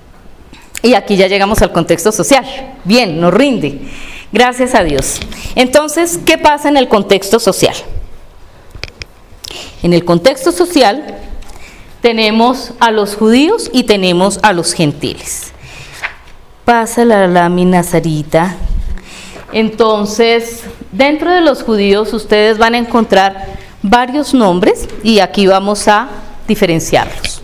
Y aquí ya llegamos al contexto social. Bien, nos rinde, gracias a Dios. Entonces, ¿qué pasa en el contexto social? En el contexto social tenemos a los judíos y tenemos a los gentiles. Pasa la lámina, Sarita. Entonces, dentro de los judíos ustedes van a encontrar varios nombres y aquí vamos a diferenciarlos.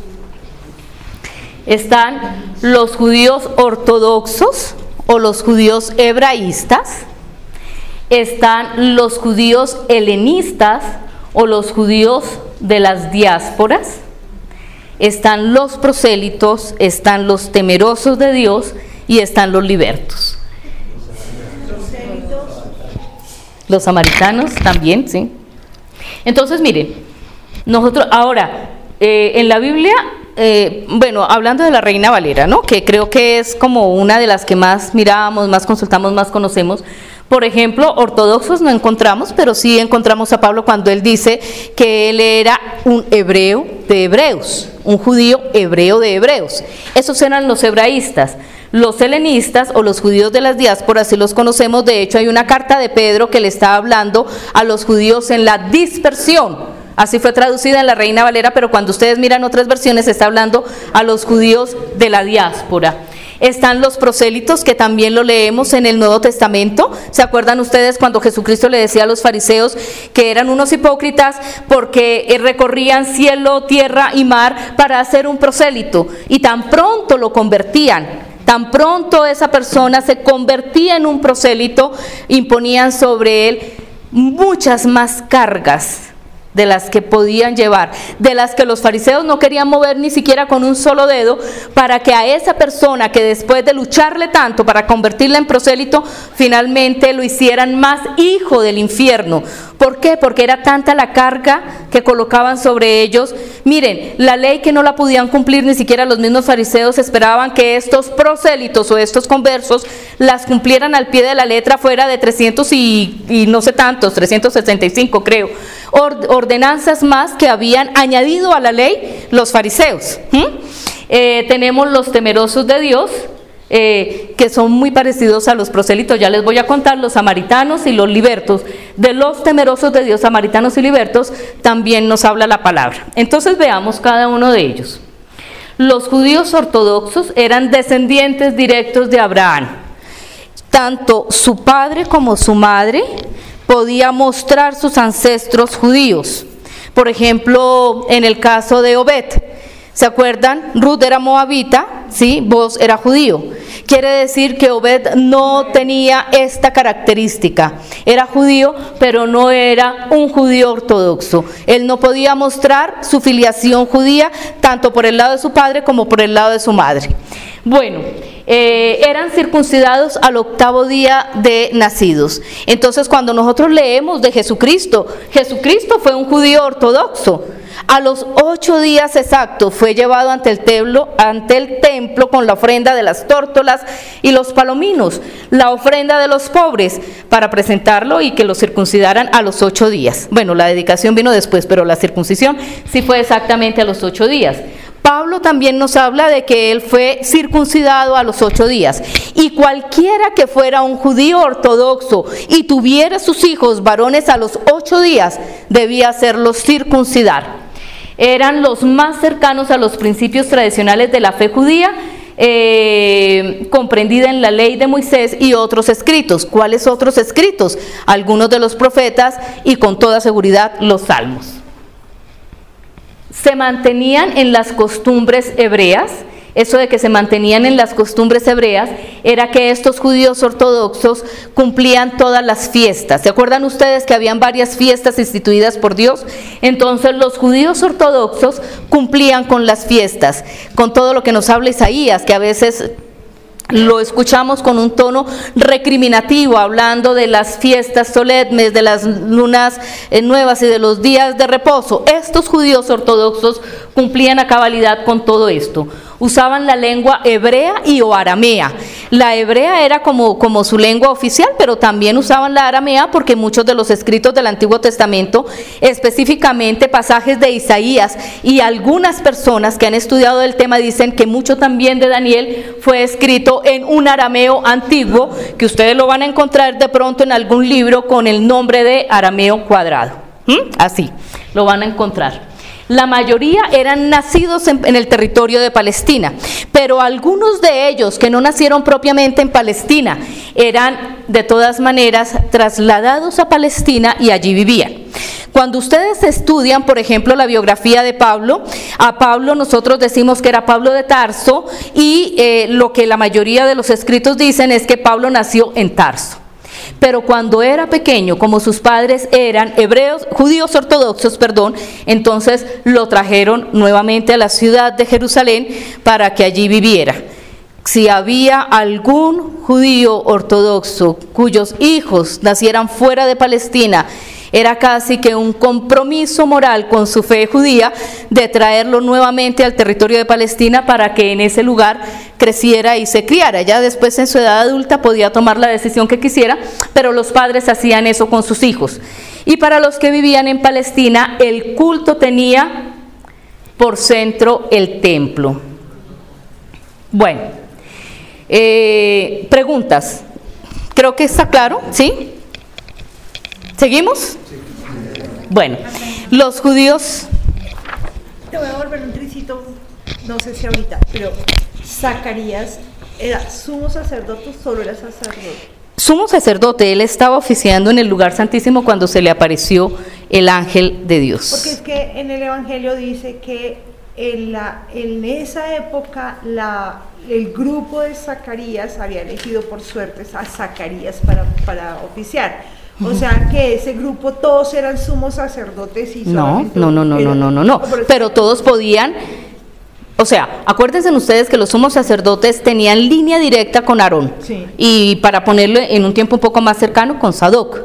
Están los judíos ortodoxos o los judíos hebraístas, están los judíos helenistas o los judíos de las diásporas, están los prosélitos, están los temerosos de Dios y están los libertos. Los samaritanos también, sí. Entonces, miren, nosotros ahora, en la Biblia, bueno, hablando de la Reina Valera, ¿no?, que creo que es como una de las que más miramos, más consultamos, más conocemos. Por ejemplo, ortodoxos no encontramos, pero sí encontramos a Pablo cuando él dice que él era un hebreo de hebreos, un judío hebreo de hebreos. Esos eran los hebraístas. Los helenistas o los judíos de las diásporas, si los conocemos, de hecho hay una carta de Pedro que le está hablando a los judíos en la dispersión. Así fue traducida en la Reina Valera, pero cuando ustedes miran otras versiones está hablando a los judíos de la diáspora. Están los prosélitos, que también lo leemos en el Nuevo Testamento. ¿Se acuerdan ustedes cuando Jesucristo le decía a los fariseos que eran unos hipócritas porque recorrían cielo, tierra y mar para hacer un prosélito? Y tan pronto lo convertían, tan pronto esa persona se convertía en un prosélito, imponían sobre él muchas más cargas de las que podían llevar, de las que los fariseos no querían mover ni siquiera con un solo dedo, para que a esa persona que después de lucharle tanto para convertirla en prosélito, finalmente lo hicieran más hijo del infierno. ¿Por qué? Porque era tanta la carga que colocaban sobre ellos. Miren, la ley que no la podían cumplir ni siquiera los mismos fariseos, esperaban que estos prosélitos o estos conversos las cumplieran al pie de la letra, fuera de 300 y no sé tantos, 365 creo, ordenanzas más que habían añadido a la ley los fariseos. Tenemos los temerosos de Dios, que son muy parecidos a los prosélitos. Ya les voy a contar los samaritanos y los libertos. De los temerosos de Dios, samaritanos y libertos, también nos habla la palabra. Entonces veamos cada uno de ellos. Los judíos ortodoxos eran descendientes directos de Abraham. Tanto su padre como su madre podía mostrar sus ancestros judíos. Por ejemplo, en el caso de Obed, ¿se acuerdan? Ruth era moabita, ¿sí? Boz era judío. Quiere decir que Obed no tenía esta característica. Era judío, pero no era un judío ortodoxo. Él no podía mostrar su filiación judía, tanto por el lado de su padre como por el lado de su madre. Bueno, eran circuncidados al 8º día de nacidos. Entonces, cuando nosotros leemos de Jesucristo, Jesucristo fue un judío ortodoxo. A los 8 días exactos fue llevado ante el templo con la ofrenda de las tórtolas y los palominos, la ofrenda de los pobres, para presentarlo y que lo circuncidaran a los 8 días. Bueno, la dedicación vino después, pero la circuncisión sí fue exactamente a los 8 días. Pablo también nos habla de que él fue circuncidado a los 8 días. Y cualquiera que fuera un judío ortodoxo y tuviera sus hijos varones a los 8 días, debía hacerlos circuncidar. Eran los más cercanos a los principios tradicionales de la fe judía, comprendida en la ley de Moisés y otros escritos. ¿Cuáles otros escritos? Algunos de los profetas y con toda seguridad los salmos. Se mantenían en las costumbres hebreas. Eso de que se mantenían en las costumbres hebreas era que estos judíos ortodoxos cumplían todas las fiestas. ¿Se acuerdan ustedes que habían varias fiestas instituidas por Dios? Entonces los judíos ortodoxos cumplían con las fiestas, con todo lo que nos habla Isaías, que a veces lo escuchamos con un tono recriminativo, hablando de las fiestas solemnes, de las lunas nuevas y de los días de reposo. Estos judíos ortodoxos cumplían a cabalidad con todo esto. Usaban la lengua hebrea y o aramea. La hebrea era como su lengua oficial, pero también usaban la aramea porque muchos de los escritos del Antiguo Testamento, específicamente pasajes de Isaías y algunas personas que han estudiado el tema dicen que mucho también de Daniel fue escrito en un arameo antiguo, que ustedes lo van a encontrar de pronto en algún libro con el nombre de arameo cuadrado. Así, lo van a encontrar. La mayoría eran nacidos en el territorio de Palestina, pero algunos de ellos que no nacieron propiamente en Palestina eran de todas maneras trasladados a Palestina y allí vivían. Cuando ustedes estudian, por ejemplo, la biografía de Pablo, a Pablo nosotros decimos que era Pablo de Tarso y lo que la mayoría de los escritos dicen es que Pablo nació en Tarso. Pero cuando era pequeño, como sus padres eran judíos ortodoxos, entonces lo trajeron nuevamente a la ciudad de Jerusalén para que allí viviera. Si había algún judío ortodoxo cuyos hijos nacieran fuera de Palestina, era casi que un compromiso moral con su fe judía de traerlo nuevamente al territorio de Palestina para que en ese lugar creciera y se criara. Ya después en su edad adulta podía tomar la decisión que quisiera, pero los padres hacían eso con sus hijos. Y para los que vivían en Palestina, el culto tenía por centro el templo. Bueno, preguntas. Creo que está claro, ¿sí? ¿Seguimos? Bueno, los judíos...
Te voy a volver un tricito, no sé si ahorita, pero Zacarías era sumo sacerdote, solo era sacerdote.
Sumo sacerdote, él estaba oficiando en el lugar santísimo cuando se le apareció el ángel de Dios.
Porque es que en el Evangelio dice que en esa época el grupo de Zacarías había elegido por suerte a Zacarías para oficiar. O sea que ese grupo todos eran sumos sacerdotes y
no, pero todos podían, o sea, acuérdense ustedes que los sumos sacerdotes tenían línea directa con Aarón,
sí.
Y para ponerlo en un tiempo un poco más cercano con Sadoc.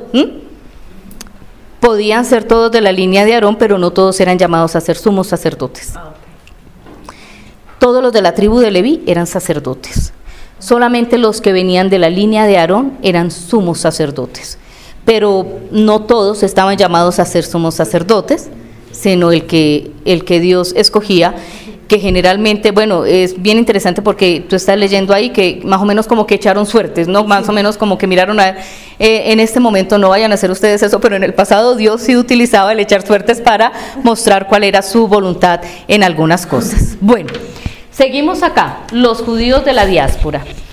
Podían ser todos de la línea de Aarón, pero no todos eran llamados a ser sumos sacerdotes.
Okay.
Todos los de la tribu de Leví eran sacerdotes, solamente los que venían de la línea de Aarón eran sumos sacerdotes. Pero no todos estaban llamados a ser sumos sacerdotes, sino el que Dios escogía, que generalmente, bueno, es bien interesante porque tú estás leyendo ahí que más o menos como que echaron suertes, ¿no? Más o menos como que miraron a ver, en este momento no vayan a hacer ustedes eso, pero en el pasado Dios sí utilizaba el echar suertes para mostrar cuál era su voluntad en algunas cosas. Bueno, seguimos acá, los judíos de la diáspora.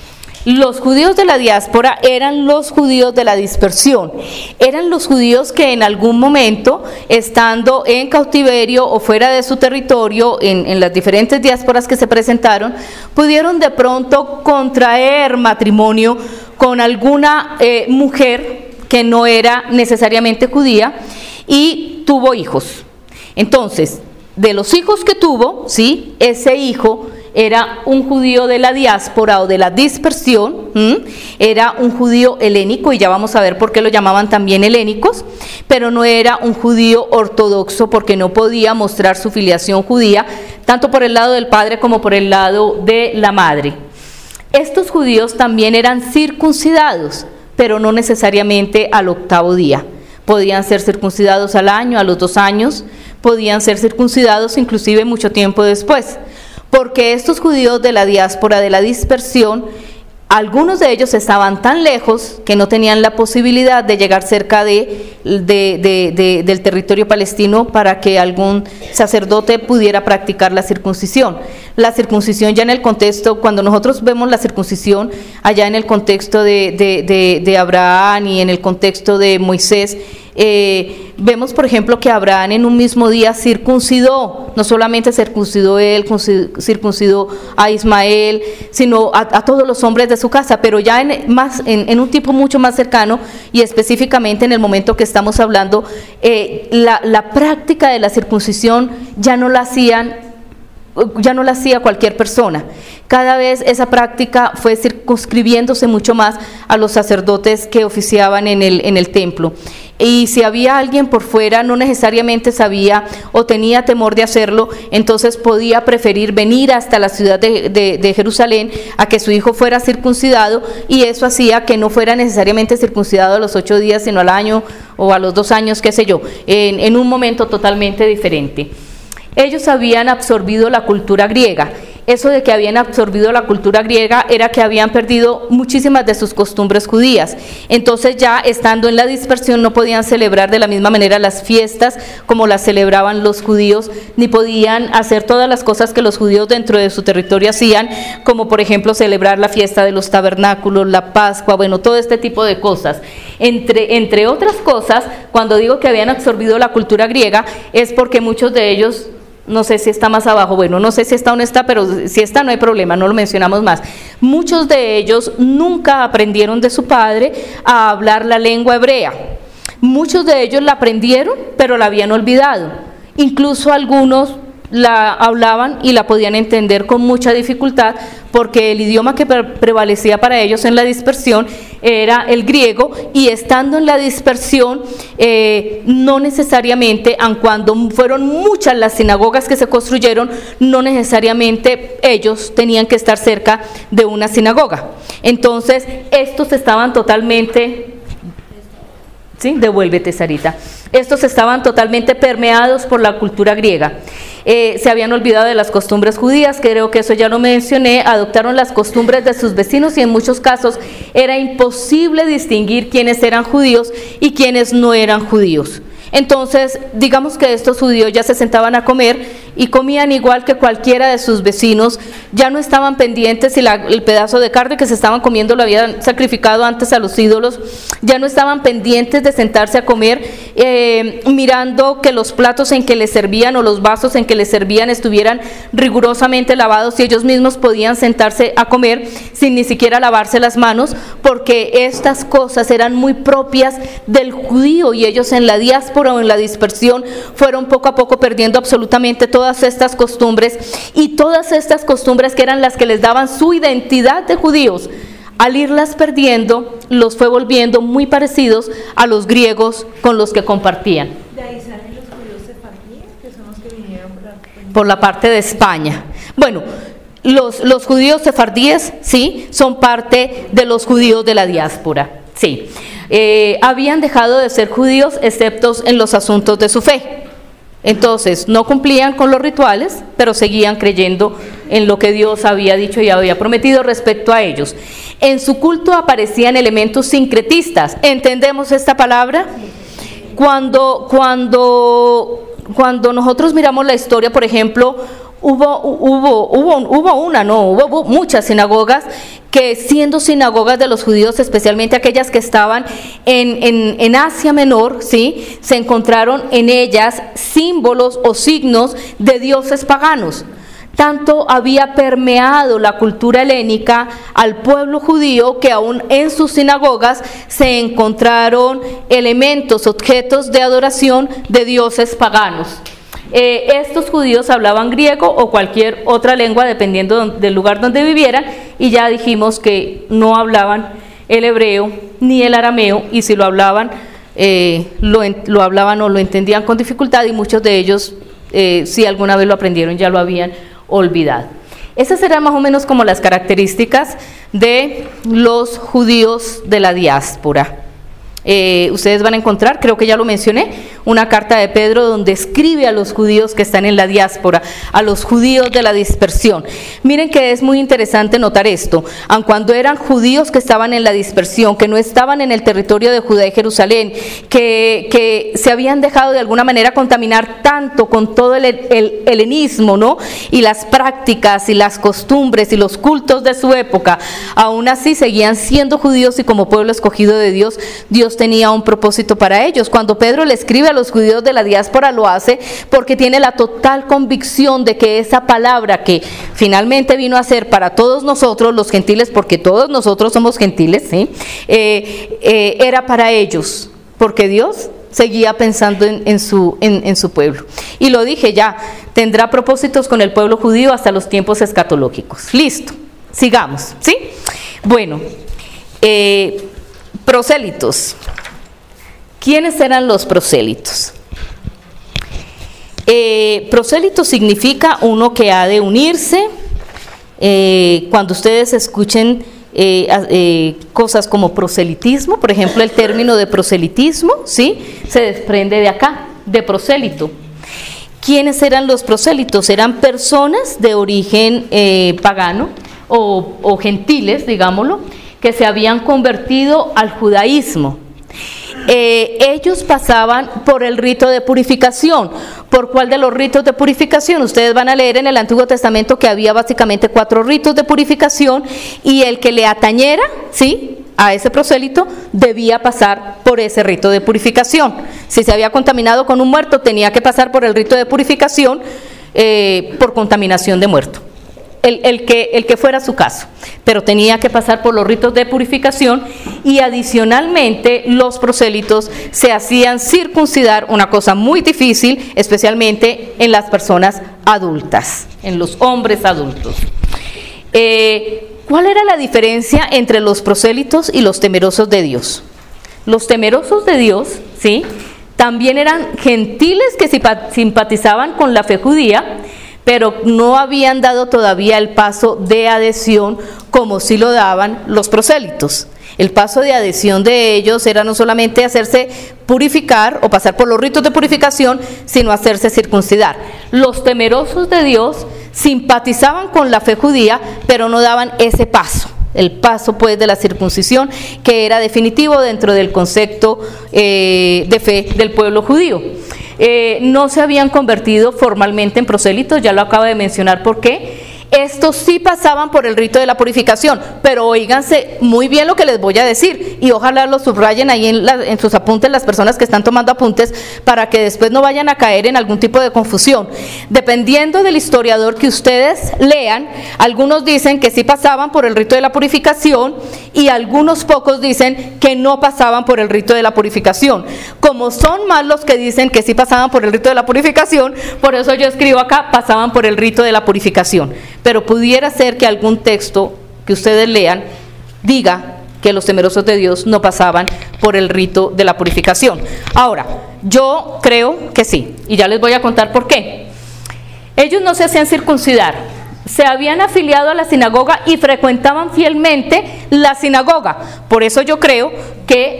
Los judíos de la diáspora eran los judíos de la dispersión, eran los judíos que en algún momento, estando en cautiverio o fuera de su territorio, en las diferentes diásporas que se presentaron, pudieron de pronto contraer matrimonio con alguna mujer que no era necesariamente judía y tuvo hijos. Entonces, de los hijos que tuvo, ¿sí?, ese hijo era un judío de la diáspora o de la dispersión, era un judío helénico, y ya vamos a ver por qué lo llamaban también helénicos, pero no era un judío ortodoxo porque no podía mostrar su filiación judía, tanto por el lado del padre como por el lado de la madre. Estos judíos también eran circuncidados, pero no necesariamente al 8º día. Podían ser circuncidados al año, a los 2 años, podían ser circuncidados inclusive mucho tiempo después, porque estos judíos de la diáspora, de la dispersión, algunos de ellos estaban tan lejos que no tenían la posibilidad de llegar cerca del territorio palestino para que algún sacerdote pudiera practicar la circuncisión. La circuncisión ya en el contexto, cuando nosotros vemos la circuncisión allá en el contexto de Abraham y en el contexto de Moisés, vemos por ejemplo que Abraham en un mismo día circuncidó, no solamente circuncidó él, circuncidó a Ismael, sino a todos los hombres de su casa, pero ya en un tiempo mucho más cercano, y específicamente en el momento que estamos hablando, la práctica de la circuncisión ya no la hacía cualquier persona. Cada vez esa práctica fue circunscribiéndose mucho más a los sacerdotes que oficiaban en el templo. Y si había alguien por fuera, no necesariamente sabía o tenía temor de hacerlo, entonces podía preferir venir hasta la ciudad de Jerusalén a que su hijo fuera circuncidado, y eso hacía que no fuera necesariamente circuncidado a los 8 días, sino al año o a los 2 años, qué sé yo, en un momento totalmente diferente. Ellos habían absorbido la cultura griega. Eso de que habían absorbido la cultura griega era que habían perdido muchísimas de sus costumbres judías. Entonces ya estando en la dispersión no podían celebrar de la misma manera las fiestas como las celebraban los judíos, ni podían hacer todas las cosas que los judíos dentro de su territorio hacían, como por ejemplo celebrar la fiesta de los tabernáculos, la Pascua, bueno, todo este tipo de cosas. Entre otras cosas, cuando digo que habían absorbido la cultura griega, es porque muchos de ellos, no sé si está más abajo, bueno, no sé si está o no está, pero si está no hay problema, no lo mencionamos más. Muchos de ellos nunca aprendieron de su padre a hablar la lengua hebrea. Muchos de ellos la aprendieron, pero la habían olvidado. Incluso algunos la hablaban y la podían entender con mucha dificultad, porque el idioma que prevalecía para ellos en la dispersión era el griego, y estando en la dispersión no necesariamente, aun cuando fueron muchas las sinagogas que se construyeron, no necesariamente ellos tenían que estar cerca de una sinagoga. Entonces estos estaban totalmente... ¿Sí? Devuélvete, Sarita. Estos estaban totalmente permeados por la cultura griega. Se habían olvidado de las costumbres judías, creo que eso ya lo mencioné, adoptaron las costumbres de sus vecinos, y en muchos casos era imposible distinguir quiénes eran judíos y quiénes no eran judíos. Entonces, digamos que estos judíos ya se sentaban a comer y comían igual que cualquiera de sus vecinos, ya no estaban pendientes si el pedazo de carne que se estaban comiendo lo habían sacrificado antes a los ídolos, ya no estaban pendientes de sentarse a comer mirando que los platos en que les servían o los vasos en que les servían estuvieran rigurosamente lavados, y ellos mismos podían sentarse a comer sin ni siquiera lavarse las manos, porque estas cosas eran muy propias del judío, y ellos en la diáspora o en la dispersión fueron poco a poco perdiendo absolutamente todas estas costumbres, y todas estas costumbres que eran las que les daban su identidad de judíos, al irlas perdiendo, los fue volviendo muy parecidos a los griegos con los que compartían.
De ahí salen los judíos sefardíes, que son los que vinieron
por la parte de España. Bueno, los judíos sefardíes, sí, son parte de los judíos de la diáspora, sí. Habían dejado de ser judíos excepto en los asuntos de su fe. Entonces no cumplían con los rituales, pero seguían creyendo en lo que Dios había dicho y había prometido respecto a ellos. En su culto aparecían elementos sincretistas. ¿Entendemos esta palabra? Cuando nosotros miramos la historia, por ejemplo, hubo muchas sinagogas que, siendo sinagogas de los judíos, especialmente aquellas que estaban en Asia Menor, ¿sí?, se encontraron en ellas símbolos o signos de dioses paganos. Tanto había permeado la cultura helénica al pueblo judío que aún en sus sinagogas se encontraron elementos, objetos de adoración de dioses paganos. Estos judíos hablaban griego o cualquier otra lengua dependiendo del lugar donde vivieran, y ya dijimos que no hablaban el hebreo ni el arameo, y si lo hablaban, lo hablaban o lo entendían con dificultad, y muchos de ellos, si alguna vez lo aprendieron, ya lo habían olvidado. Esas eran más o menos como las características de los judíos de la diáspora. Ustedes van a encontrar, creo que ya lo mencioné, una carta de Pedro donde escribe a los judíos que están en la diáspora, a los judíos de la dispersión. Miren que es muy interesante notar esto, aun cuando eran judíos que estaban en la dispersión, que no estaban en el territorio de Judá y Jerusalén, que se habían dejado de alguna manera contaminar tanto con todo el helenismo, ¿no?, y las prácticas y las costumbres y los cultos de su época, aún así seguían siendo judíos, y como pueblo escogido de Dios, Dios tenía un propósito para ellos. Cuando Pedro le escribe a los judíos de la diáspora, lo hace porque tiene la total convicción de que esa palabra que finalmente vino a ser para todos nosotros los gentiles, porque todos nosotros somos gentiles, ¿sí?, era para ellos, porque Dios seguía pensando en su pueblo. Y lo dije ya, tendrá propósitos con el pueblo judío hasta los tiempos escatológicos. Listo, sigamos, ¿sí? Bueno, prosélitos. ¿Quiénes eran los prosélitos? Prosélito significa uno que ha de unirse. Cuando ustedes escuchen cosas como proselitismo, por ejemplo, el término de proselitismo, ¿sí?, se desprende de acá, de prosélito. ¿Quiénes eran los prosélitos? Eran personas de origen pagano o gentiles, digámoslo, que se habían convertido al judaísmo. Ellos pasaban por el rito de purificación. ¿Por cuál de los ritos de purificación? Ustedes van a leer en el Antiguo Testamento que había básicamente 4 ritos de purificación, y el que le atañera, ¿sí?, a ese prosélito debía pasar por ese rito de purificación. Si se había contaminado con un muerto, tenía que pasar por el rito de purificación por contaminación de muerto. El que fuera su caso, pero tenía que pasar por los ritos de purificación, y adicionalmente los prosélitos se hacían circuncidar, una cosa muy difícil, especialmente en las personas adultas, en los hombres adultos. ¿Cuál era la diferencia entre los prosélitos y los temerosos de Dios? Los temerosos de Dios, ¿sí?, también eran gentiles que simpatizaban con la fe judía, pero no habían dado todavía el paso de adhesión como sí lo daban los prosélitos. El paso de adhesión de ellos era no solamente hacerse purificar o pasar por los ritos de purificación, sino hacerse circuncidar. Los temerosos de Dios simpatizaban con la fe judía, pero no daban ese paso. El paso pues de la circuncisión, que era definitivo dentro del concepto de fe del pueblo judío. No se habían convertido formalmente en prosélitos, ya lo acabo de mencionar por qué. Estos sí pasaban por el rito de la purificación, pero oíganse muy bien lo que les voy a decir, y ojalá lo subrayen ahí en sus apuntes las personas que están tomando apuntes, para que después no vayan a caer en algún tipo de confusión. Dependiendo del historiador que ustedes lean, algunos dicen que sí pasaban por el rito de la purificación, y algunos pocos dicen que no pasaban por el rito de la purificación. Como son más los que dicen que sí pasaban por el rito de la purificación, por eso yo escribo acá, pasaban por el rito de la purificación. Pero pudiera ser que algún texto que ustedes lean diga que los temerosos de Dios no pasaban por el rito de la purificación. Ahora, yo creo que sí, y ya les voy a contar por qué. Ellos no se hacían circuncidar, se habían afiliado a la sinagoga y frecuentaban fielmente la sinagoga. Por eso yo creo que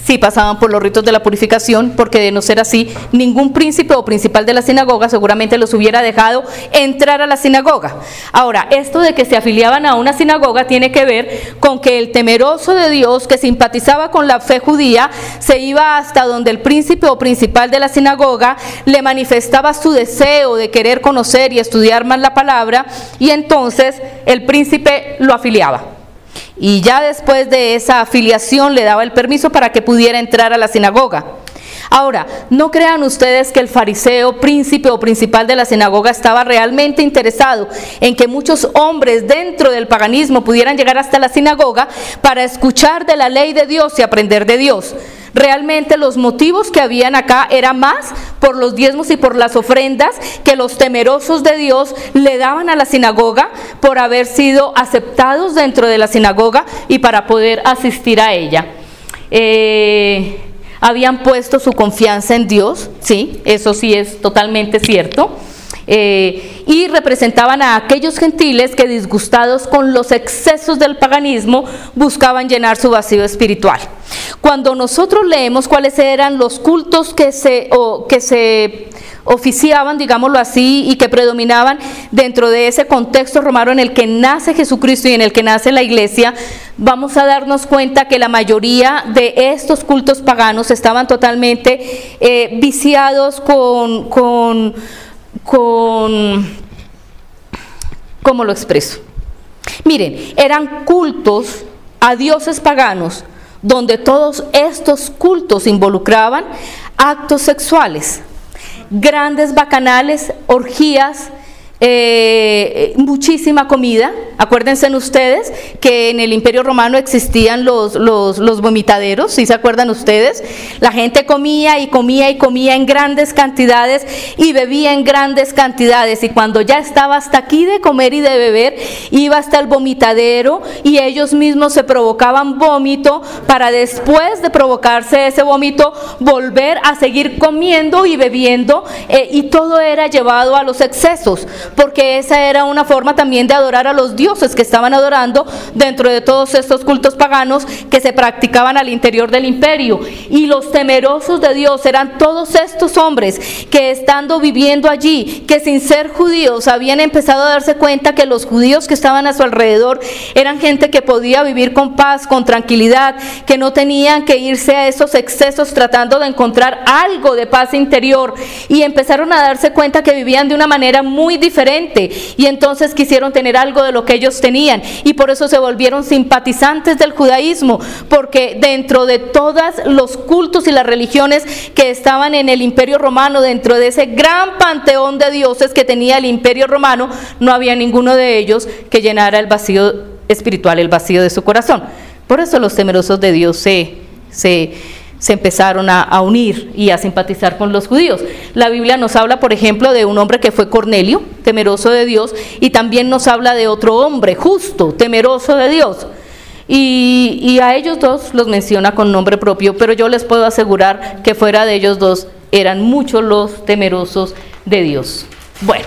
Sí, pasaban por los ritos de la purificación, porque de no ser así, ningún príncipe o principal de la sinagoga seguramente los hubiera dejado entrar a la sinagoga. Ahora, esto de que se afiliaban a una sinagoga tiene que ver con que el temeroso de Dios, que simpatizaba con la fe judía, se iba hasta donde el príncipe o principal de la sinagoga le manifestaba su deseo de querer conocer y estudiar más la palabra, y entonces el príncipe lo afiliaba. Y ya después de esa afiliación le daba el permiso para que pudiera entrar a la sinagoga. Ahora, no crean ustedes que el fariseo, príncipe o principal de la sinagoga estaba realmente interesado en que muchos hombres dentro del paganismo pudieran llegar hasta la sinagoga para escuchar de la ley de Dios y aprender de Dios. Realmente los motivos que habían acá eran más por los diezmos y por las ofrendas que los temerosos de Dios le daban a la sinagoga por haber sido aceptados dentro de la sinagoga y para poder asistir a ella. Habían puesto su confianza en Dios, sí, eso sí es totalmente cierto. Y representaban a aquellos gentiles que, disgustados con los excesos del paganismo, buscaban llenar su vacío espiritual. Cuando nosotros leemos cuáles eran los cultos que se oficiaban, digámoslo así, y que predominaban dentro de ese contexto romano en el que nace Jesucristo y en el que nace la iglesia, vamos a darnos cuenta que la mayoría de estos cultos paganos estaban totalmente viciados ¿cómo lo expreso? Miren, eran cultos a dioses paganos, donde todos estos cultos involucraban actos sexuales, grandes bacanales, orgías, muchísima comida. Acuérdense ustedes que en el Imperio Romano existían los vomitaderos, ¿sí se acuerdan ustedes? La gente comía y comía y comía en grandes cantidades y bebía en grandes cantidades, y cuando ya estaba hasta aquí de comer y de beber, iba hasta el vomitadero y ellos mismos se provocaban vómito para, después de provocarse ese vómito, volver a seguir comiendo y bebiendo, y todo era llevado a los excesos, porque esa era una forma también de adorar a los dioses que estaban adorando dentro de todos estos cultos paganos que se practicaban al interior del imperio. Y los temerosos de Dios eran todos estos hombres que, estando viviendo allí, que sin ser judíos habían empezado a darse cuenta que los judíos que estaban a su alrededor eran gente que podía vivir con paz, con tranquilidad, que no tenían que irse a esos excesos tratando de encontrar algo de paz interior, y empezaron a darse cuenta que vivían de una manera muy diferente, y entonces quisieron tener algo de lo que ellos tenían, y por eso se volvieron simpatizantes del judaísmo, porque dentro de todos los cultos y las religiones que estaban en el Imperio Romano, dentro de ese gran panteón de dioses que tenía el Imperio Romano, no había ninguno de ellos que llenara el vacío espiritual, el vacío de su corazón. Por eso los temerosos de Dios se empezaron a unir y a simpatizar con los judíos. La Biblia nos habla, por ejemplo, de un hombre que fue Cornelio, temeroso de Dios, y también nos habla de otro hombre justo, temeroso de Dios. Y a ellos dos los menciona con nombre propio, pero yo les puedo asegurar que fuera de ellos dos eran muchos los temerosos de Dios. Bueno,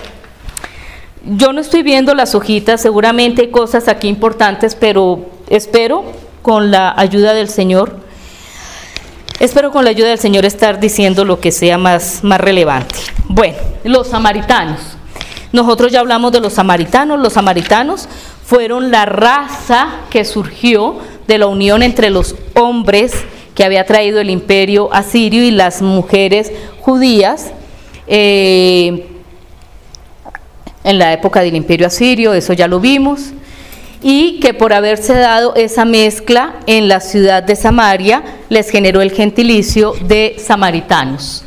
yo no estoy viendo las hojitas, seguramente hay cosas aquí importantes, pero espero con la ayuda del Señor estar diciendo lo que sea más relevante. Bueno, los samaritanos. Nosotros ya hablamos de los samaritanos. Los samaritanos fueron la raza que surgió de la unión entre los hombres que había traído el imperio asirio y las mujeres judías en la época del imperio asirio, eso ya lo vimos. Y que por haberse dado esa mezcla en la ciudad de Samaria, les generó el gentilicio de samaritanos.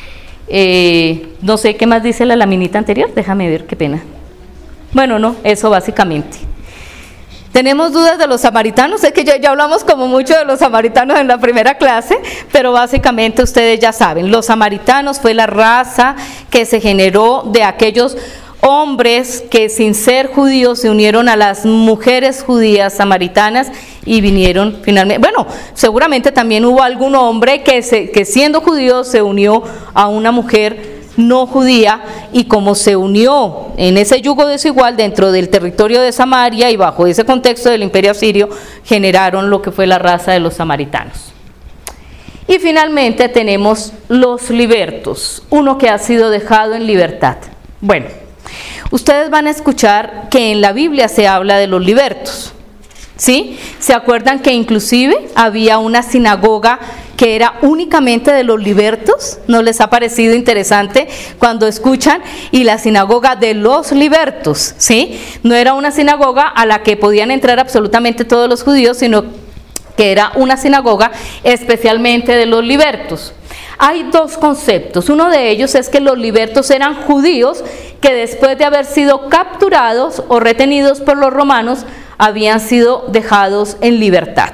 No sé qué más dice la laminita anterior, déjame ver, qué pena. Bueno, no, eso básicamente. ¿Tenemos dudas de los samaritanos? Sé que ya hablamos como mucho de los samaritanos en la primera clase, pero básicamente ustedes ya saben, los samaritanos fue la raza que se generó de aquellos hombres que, sin ser judíos, se unieron a las mujeres judías samaritanas y vinieron finalmente. Bueno, seguramente también hubo algún hombre que siendo judío se unió a una mujer no judía, y como se unió en ese yugo desigual dentro del territorio de Samaria y bajo ese contexto del imperio asirio, generaron lo que fue la raza de los samaritanos. Y finalmente tenemos los libertos, uno que ha sido dejado en libertad. Bueno, ustedes van a escuchar que en la Biblia se habla de los libertos, ¿sí? ¿Se acuerdan que inclusive había una sinagoga que era únicamente de los libertos? ¿No les ha parecido interesante cuando escuchan? Y la sinagoga de los libertos, ¿sí? No era una sinagoga a la que podían entrar absolutamente todos los judíos, sino que era una sinagoga especialmente de los libertos. Hay dos conceptos. Uno de ellos es que los libertos eran judíos que después de haber sido capturados o retenidos por los romanos, habían sido dejados en libertad.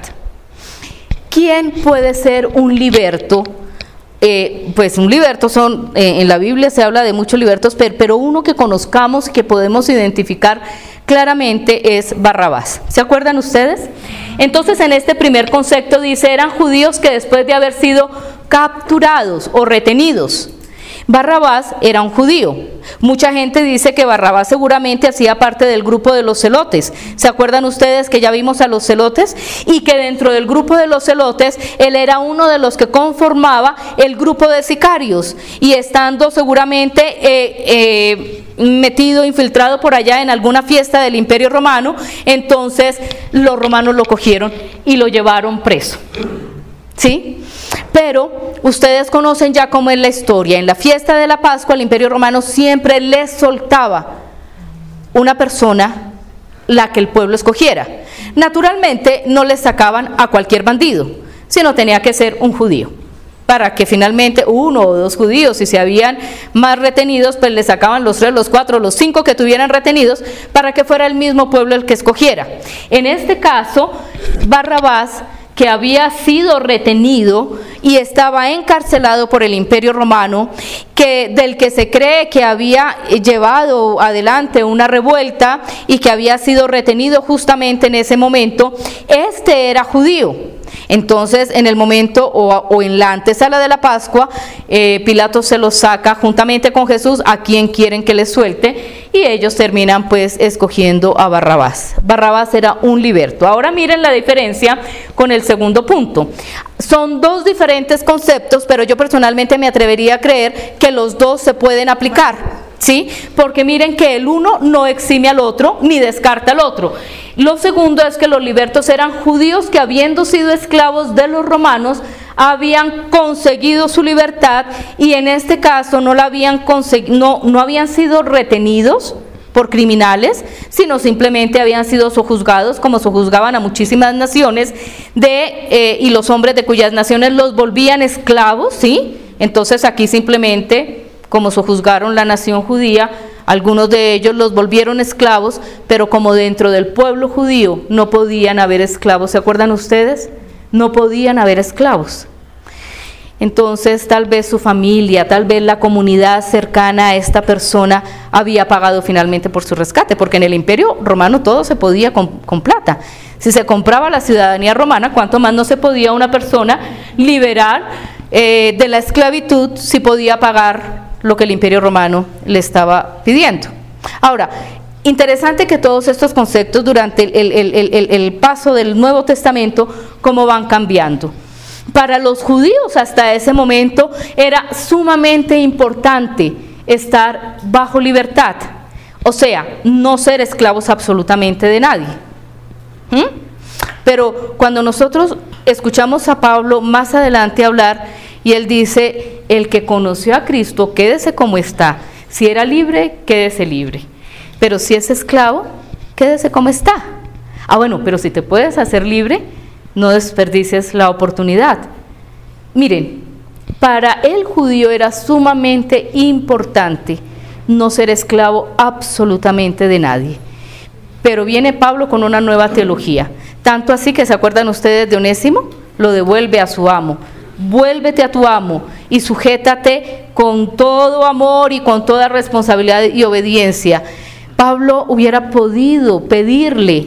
¿Quién puede ser un liberto? Pues un liberto son, en la Biblia se habla de muchos libertos, pero uno que conozcamos y que podemos identificar claramente es Barrabás. ¿Se acuerdan ustedes? Entonces, en este primer concepto dice, eran judíos que después de haber sido capturados o retenidos. Barrabás era un judío. Mucha gente dice que Barrabás seguramente hacía parte del grupo de los celotes. ¿Se acuerdan ustedes que ya vimos a los celotes? Y que dentro del grupo de los celotes, él era uno de los que conformaba el grupo de sicarios. Y estando seguramente metido, infiltrado por allá en alguna fiesta del Imperio Romano, entonces los romanos lo cogieron y lo llevaron preso. ¿Sí? Pero ustedes conocen ya cómo es la historia. En la fiesta de la Pascua, el Imperio Romano siempre les soltaba una persona, la que el pueblo escogiera. Naturalmente no les sacaban a cualquier bandido, sino tenía que ser un judío, para que finalmente uno o dos judíos, si se habían más retenidos, pues les sacaban los 3, los 4, los 5 que tuvieran retenidos, para que fuera el mismo pueblo el que escogiera. En este caso, Barrabás, que había sido retenido y estaba encarcelado por el Imperio Romano, del que se cree que había llevado adelante una revuelta y que había sido retenido justamente en ese momento, este era judío. Entonces, en el momento o en la antesala de la Pascua, Pilato se los saca juntamente con Jesús, a quien quieren que les suelte, y ellos terminan pues escogiendo a Barrabás. Barrabás era un liberto. Ahora miren la diferencia con el segundo punto. Son dos diferentes conceptos, pero yo personalmente me atrevería a creer que los dos se pueden aplicar, ¿sí? Porque miren que el uno no exime al otro ni descarta al otro. Lo segundo es que los libertos eran judíos que, habiendo sido esclavos de los romanos, habían conseguido su libertad, y en este caso no habían sido retenidos por criminales, sino simplemente habían sido sojuzgados, como sojuzgaban a muchísimas naciones, y los hombres de cuyas naciones los volvían esclavos, ¿sí? Entonces aquí simplemente, como sojuzgaron la nación judía, algunos de ellos los volvieron esclavos, pero como dentro del pueblo judío no podían haber esclavos, ¿se acuerdan ustedes? No podían haber esclavos. Entonces tal vez su familia, tal vez la comunidad cercana a esta persona había pagado finalmente por su rescate, porque en el Imperio Romano todo se podía con plata. Si se compraba la ciudadanía romana, ¿cuánto más no se podía una persona liberar de la esclavitud si podía pagar lo que el Imperio Romano le estaba pidiendo? Ahora, interesante que todos estos conceptos durante el paso del Nuevo Testamento, cómo van cambiando. Para los judíos hasta ese momento era sumamente importante estar bajo libertad, o sea, no ser esclavos absolutamente de nadie. Pero cuando nosotros escuchamos a Pablo más adelante hablar, y él dice, el que conoció a Cristo, quédese como está. Si era libre, quédese libre. Pero si es esclavo, quédese como está. Ah, bueno, pero si te puedes hacer libre, no desperdicies la oportunidad. Miren, para el judío era sumamente importante no ser esclavo absolutamente de nadie. Pero viene Pablo con una nueva teología. Tanto así que, ¿se acuerdan ustedes de Onésimo? Lo devuelve a su amo. Vuélvete a tu amo y sujétate con todo amor y con toda responsabilidad y obediencia. Pablo hubiera podido pedirle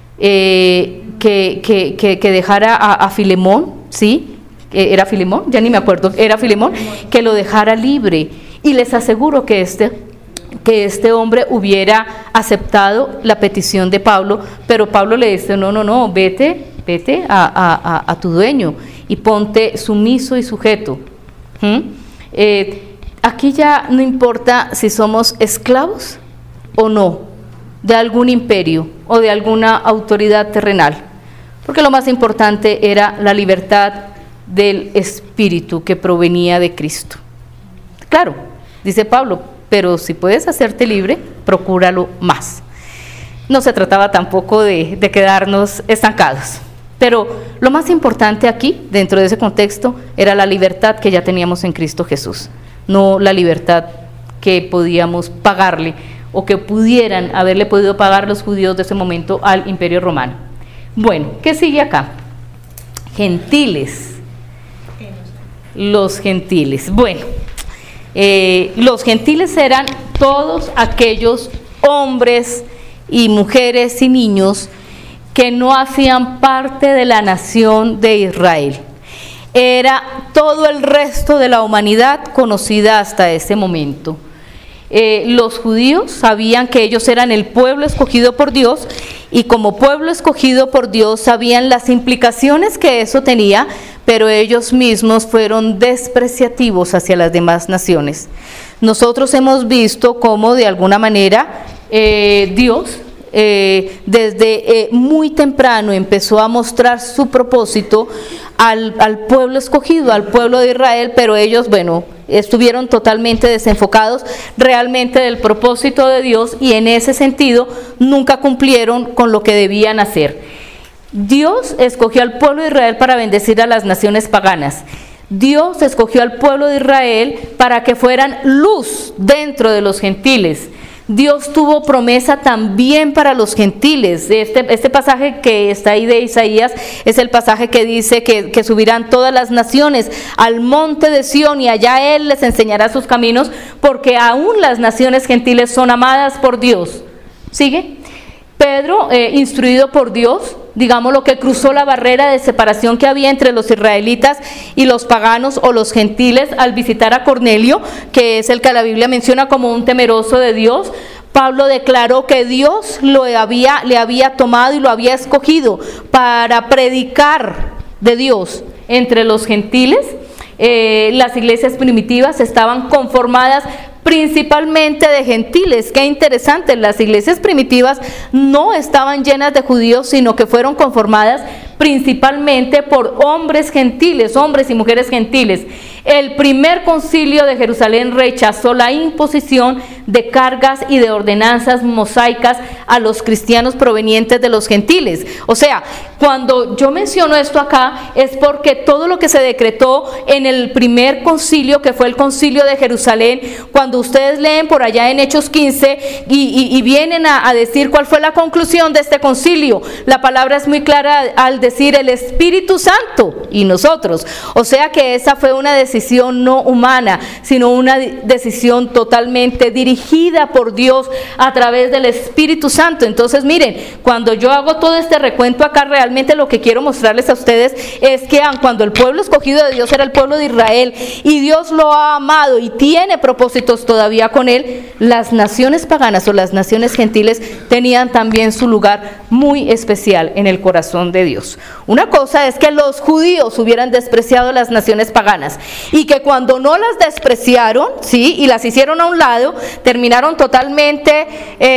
que dejara a Filemón, ¿sí? ¿Era Filemón? Ya ni me acuerdo, era Filemón, que lo dejara libre. Y les aseguro que este hombre hubiera aceptado la petición de Pablo, pero Pablo le dice, no, vete vete a tu dueño y ponte sumiso y sujeto. Aquí ya no importa si somos esclavos o no de algún imperio o de alguna autoridad terrenal, porque lo más importante era la libertad del espíritu que provenía de Cristo. Claro, dice Pablo, pero si puedes hacerte libre, procúralo más. No se trataba tampoco de quedarnos estancados, pero lo más importante aquí, dentro de ese contexto, era la libertad que ya teníamos en Cristo Jesús, no la libertad que podíamos pagarle o que pudieran haberle podido pagar los judíos de ese momento al Imperio Romano. Bueno, ¿qué sigue acá? Gentiles. Los gentiles. Bueno, los gentiles eran todos aquellos hombres y mujeres y niños que no hacían parte de la nación de Israel. Era todo el resto de la humanidad conocida hasta ese momento. Los judíos sabían que ellos eran el pueblo escogido por Dios, y como pueblo escogido por Dios sabían las implicaciones que eso tenía, pero ellos mismos fueron despreciativos hacia las demás naciones. Nosotros hemos visto cómo de alguna manera Dios desde muy temprano empezó a mostrar su propósito al pueblo escogido, al pueblo de Israel, pero ellos, bueno, estuvieron totalmente desenfocados realmente del propósito de Dios, y en ese sentido nunca cumplieron con lo que debían hacer. Dios escogió al pueblo de Israel para bendecir a las naciones paganas. Dios escogió al pueblo de Israel para que fueran luz dentro de los gentiles. Dios tuvo promesa también para los gentiles. Este pasaje que está ahí de Isaías es el pasaje que dice que subirán todas las naciones al monte de Sión, y allá Él les enseñará sus caminos, porque aún las naciones gentiles son amadas por Dios. ¿Sigue? Pedro, instruido por Dios, digamos lo que cruzó la barrera de separación que había entre los israelitas y los paganos o los gentiles al visitar a Cornelio, que es el que la Biblia menciona como un temeroso de Dios. Pablo declaró que Dios le había tomado y lo había escogido para predicar de Dios entre los gentiles. Las iglesias primitivas estaban conformadas principalmente de gentiles. Qué interesante, las iglesias primitivas no estaban llenas de judíos, sino que fueron conformadas principalmente por hombres gentiles, hombres y mujeres gentiles. El primer concilio de Jerusalén rechazó la imposición de cargas y de ordenanzas mosaicas a los cristianos provenientes de los gentiles. O sea, cuando yo menciono esto acá es porque todo lo que se decretó en el primer concilio, que fue el concilio de Jerusalén, cuando ustedes leen por allá en Hechos 15 y vienen a decir cuál fue la conclusión de este concilio, la palabra es muy clara al decir el Espíritu Santo y nosotros. O sea que esa fue una decisión no humana, sino una decisión totalmente dirigida por Dios a través del Espíritu Santo. Entonces miren, cuando yo hago todo este recuento acá, realmente lo que quiero mostrarles a ustedes es que cuando el pueblo escogido de Dios era el pueblo de Israel, y Dios lo ha amado y tiene propósitos todavía con él, las naciones paganas o las naciones gentiles tenían también su lugar muy especial en el corazón de Dios. Una cosa es que los judíos hubieran despreciado a las naciones paganas, y que cuando no las despreciaron, ¿sí?, y las hicieron a un lado, terminaron totalmente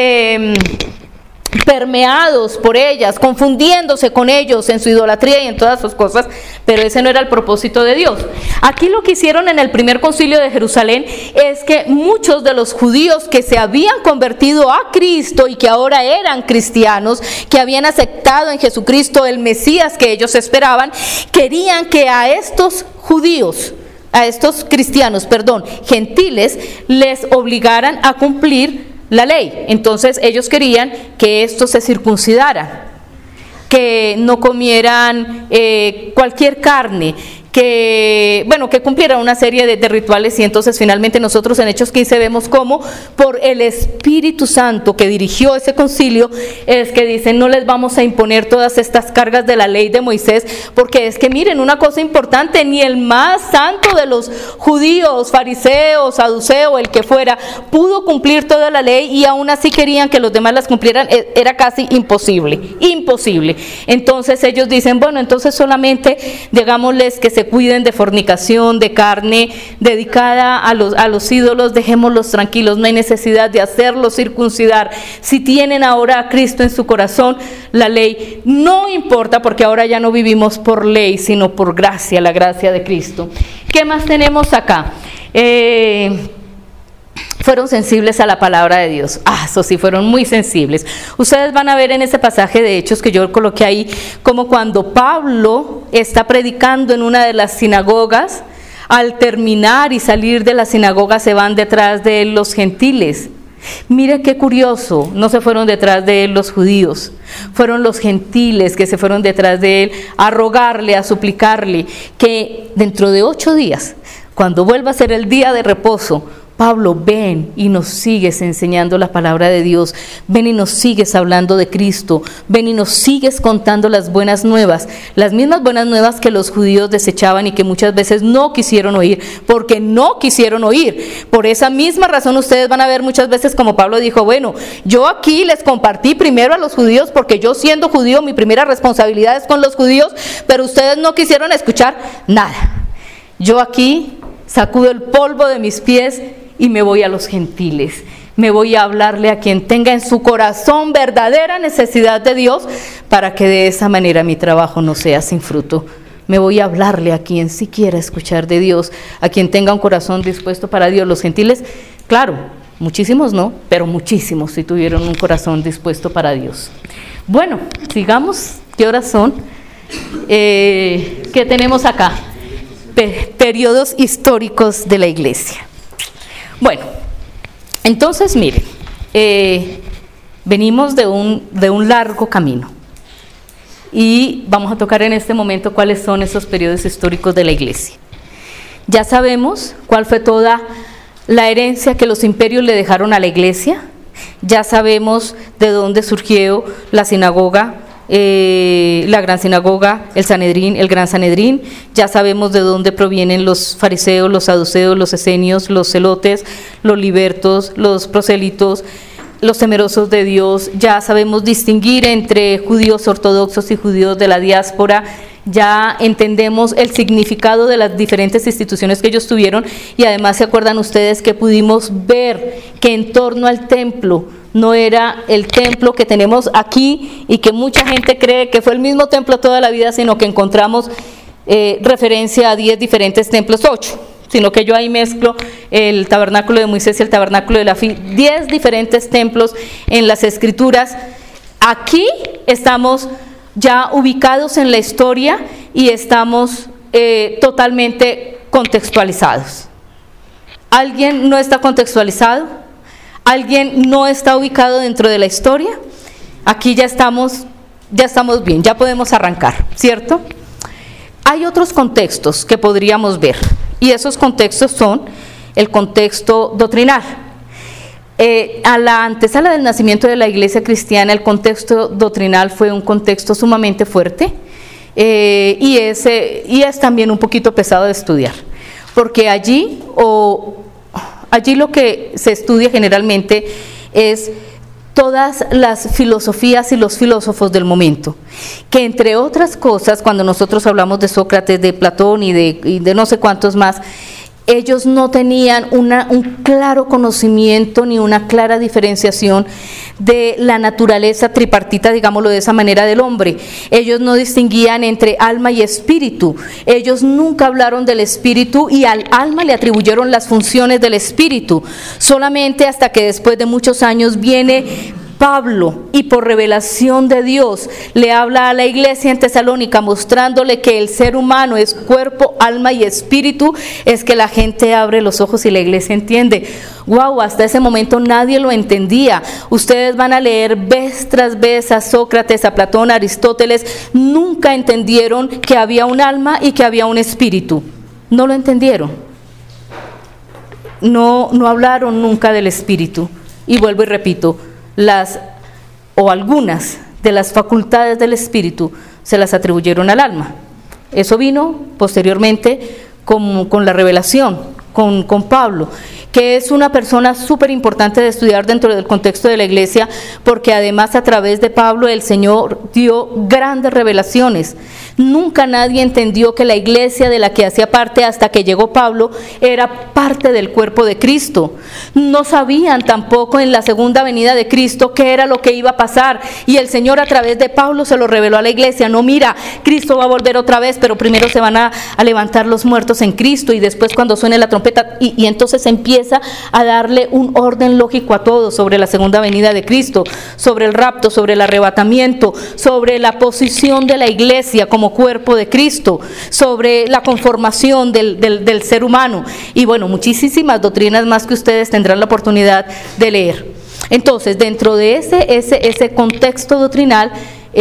permeados por ellas, confundiéndose con ellos en su idolatría y en todas sus cosas, pero ese no era el propósito de Dios. Aquí lo que hicieron en el primer concilio de Jerusalén es que muchos de los judíos que se habían convertido a Cristo y que ahora eran cristianos, que habían aceptado en Jesucristo el Mesías que ellos esperaban, querían que a estos judíos, a estos cristianos, gentiles, les obligaran a cumplir la ley. Entonces ellos querían que estos se circuncidaran, que no comieran cualquier carne, que cumpliera una serie de rituales, y entonces finalmente nosotros en Hechos 15 vemos cómo por el Espíritu Santo que dirigió ese concilio es que dicen: no les vamos a imponer todas estas cargas de la ley de Moisés, porque es que miren, una cosa importante, ni el más santo de los judíos, fariseos, saduceo, el que fuera, pudo cumplir toda la ley, y aún así querían que los demás las cumplieran. Era casi imposible. Entonces ellos dicen: bueno, entonces solamente digámosles que se cuiden de fornicación, de carne dedicada a los ídolos, dejémoslos tranquilos, no hay necesidad de hacerlos circuncidar. Si tienen ahora a Cristo en su corazón, la ley no importa, porque ahora ya no vivimos por ley, sino por gracia, la gracia de Cristo. ¿Qué más tenemos acá? Fueron sensibles a la palabra de Dios. Eso sí, fueron muy sensibles. Ustedes van a ver en ese pasaje de Hechos que yo coloqué ahí, como cuando Pablo está predicando en una de las sinagogas, al terminar y salir de la sinagoga se van detrás de él los gentiles. Mire qué curioso, no se fueron detrás de él los judíos, fueron los gentiles que se fueron detrás de él a rogarle, a suplicarle que dentro de 8 días, cuando vuelva a ser el día de reposo, Pablo, ven y nos sigues enseñando la palabra de Dios, ven y nos sigues hablando de Cristo, ven y nos sigues contando las buenas nuevas, las mismas buenas nuevas que los judíos desechaban y que muchas veces no quisieron oír, porque no quisieron oír. Por esa misma razón ustedes van a ver muchas veces como Pablo dijo: bueno, yo aquí les compartí primero a los judíos, porque yo siendo judío mi primera responsabilidad es con los judíos, pero ustedes no quisieron escuchar nada. Yo aquí sacudo el polvo de mis pies y me voy a los gentiles, me voy a hablarle a quien tenga en su corazón verdadera necesidad de Dios, para que de esa manera mi trabajo no sea sin fruto. Me voy a hablarle a quien sí quiera escuchar de Dios, a quien tenga un corazón dispuesto para Dios. Los gentiles, claro, muchísimos no, pero muchísimos sí tuvieron un corazón dispuesto para Dios. Bueno, sigamos. ¿Qué horas son? ¿Qué tenemos acá? Periodos históricos de la iglesia. Bueno, entonces miren, venimos de un largo camino y vamos a tocar en este momento cuáles son esos periodos históricos de la iglesia. Ya sabemos cuál fue toda la herencia que los imperios le dejaron a la iglesia, ya sabemos de dónde surgió la sinagoga, la gran sinagoga, el Sanedrín, el gran Sanedrín. Ya sabemos de dónde provienen los fariseos, los saduceos, los esenios, los celotes, los libertos, los prosélitos, los temerosos de Dios. Ya sabemos distinguir entre judíos ortodoxos y judíos de la diáspora. Ya entendemos el significado de las diferentes instituciones que ellos tuvieron, y además se acuerdan ustedes que pudimos ver que en torno al templo no era el templo que tenemos aquí y que mucha gente cree que fue el mismo templo toda la vida, sino que encontramos referencia a 10 diferentes templos, 8, sino que yo ahí mezclo el tabernáculo de Moisés y el tabernáculo de la Fi, 10 diferentes templos en las escrituras. Aquí estamos ya ubicados en la historia y estamos totalmente contextualizados. ¿Alguien no está contextualizado? ¿Alguien no está ubicado dentro de la historia? Aquí ya estamos bien, ya podemos arrancar, ¿cierto? Hay otros contextos que podríamos ver, y esos contextos son el contexto doctrinal. A la antesala del nacimiento de la iglesia cristiana, el contexto doctrinal fue un contexto sumamente fuerte, y es también un poquito pesado de estudiar, porque allí lo que se estudia generalmente es todas las filosofías y los filósofos del momento, que entre otras cosas, cuando nosotros hablamos de Sócrates, de Platón y de no sé cuántos más, ellos no tenían un claro conocimiento ni una clara diferenciación de la naturaleza tripartita, digámoslo de esa manera, del hombre. Ellos no distinguían entre alma y espíritu. Ellos nunca hablaron del espíritu y al alma le atribuyeron las funciones del espíritu. Solamente hasta que después de muchos años viene Pablo, y por revelación de Dios, le habla a la iglesia en Tesalónica mostrándole que el ser humano es cuerpo, alma y espíritu, es que la gente abre los ojos y la iglesia entiende. Wow, hasta ese momento nadie lo entendía. Ustedes van a leer vez tras vez a Sócrates, a Platón, a Aristóteles, nunca entendieron que había un alma y que había un espíritu. No lo entendieron. No hablaron nunca del espíritu. Y vuelvo y repito, algunas de las facultades del espíritu se las atribuyeron al alma. Eso vino posteriormente con la revelación, con Pablo, que es una persona súper importante de estudiar dentro del contexto de la iglesia, porque además a través de Pablo el Señor dio grandes revelaciones. Nunca nadie entendió que la iglesia de la que hacía parte hasta que llegó Pablo era parte del cuerpo de Cristo. No sabían tampoco en la segunda venida de Cristo qué era lo que iba a pasar, y el Señor a través de Pablo se lo reveló a la iglesia. No, mira, Cristo va a volver otra vez, pero primero se van a levantar los muertos en Cristo, y después cuando suene la trompeta, y entonces empieza a darle un orden lógico a todo sobre la segunda venida de Cristo, sobre el rapto, sobre el arrebatamiento, sobre la posición de la iglesia como cuerpo de Cristo, sobre la conformación del ser humano, y bueno, muchísimas doctrinas más que ustedes tendrán la oportunidad de leer. Entonces, dentro de ese contexto doctrinal,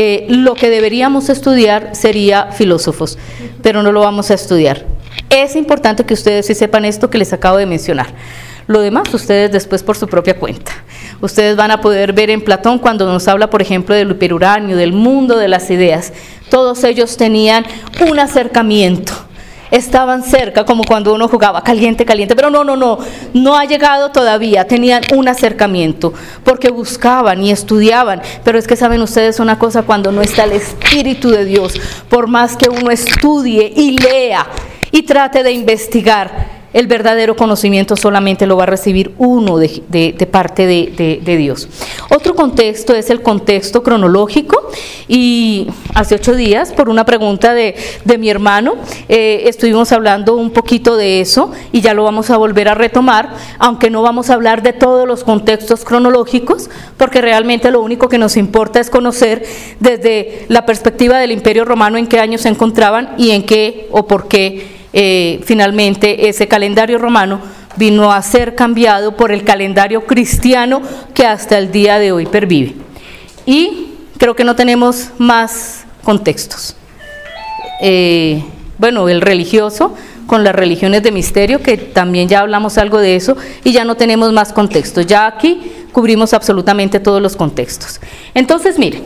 lo que deberíamos estudiar sería filósofos, pero no lo vamos a estudiar. Es importante que ustedes sí sepan esto que les acabo de mencionar. Lo demás, ustedes después por su propia cuenta. Ustedes van a poder ver en Platón cuando nos habla, por ejemplo, del hiperuranio, del mundo de las ideas. Todos ellos tenían un acercamiento. Estaban cerca, como cuando uno jugaba caliente, caliente, pero no ha llegado todavía. Tenían un acercamiento, porque buscaban y estudiaban. Pero es que saben ustedes una cosa, cuando no está el Espíritu de Dios, por más que uno estudie y lea y trate de investigar, el verdadero conocimiento solamente lo va a recibir uno de parte de Dios. Otro contexto es el contexto cronológico, y hace 8 días, por una pregunta de mi hermano, estuvimos hablando un poquito de eso, y ya lo vamos a volver a retomar, aunque no vamos a hablar de todos los contextos cronológicos, porque realmente lo único que nos importa es conocer desde la perspectiva del Imperio Romano en qué años se encontraban y en qué o por qué finalmente ese calendario romano vino a ser cambiado por el calendario cristiano que hasta el día de hoy pervive. Y creo que no tenemos más contextos. Bueno, el religioso con las religiones de misterio, que también ya hablamos algo de eso, y ya no tenemos más contextos. Ya aquí cubrimos absolutamente todos los contextos. Entonces, miren,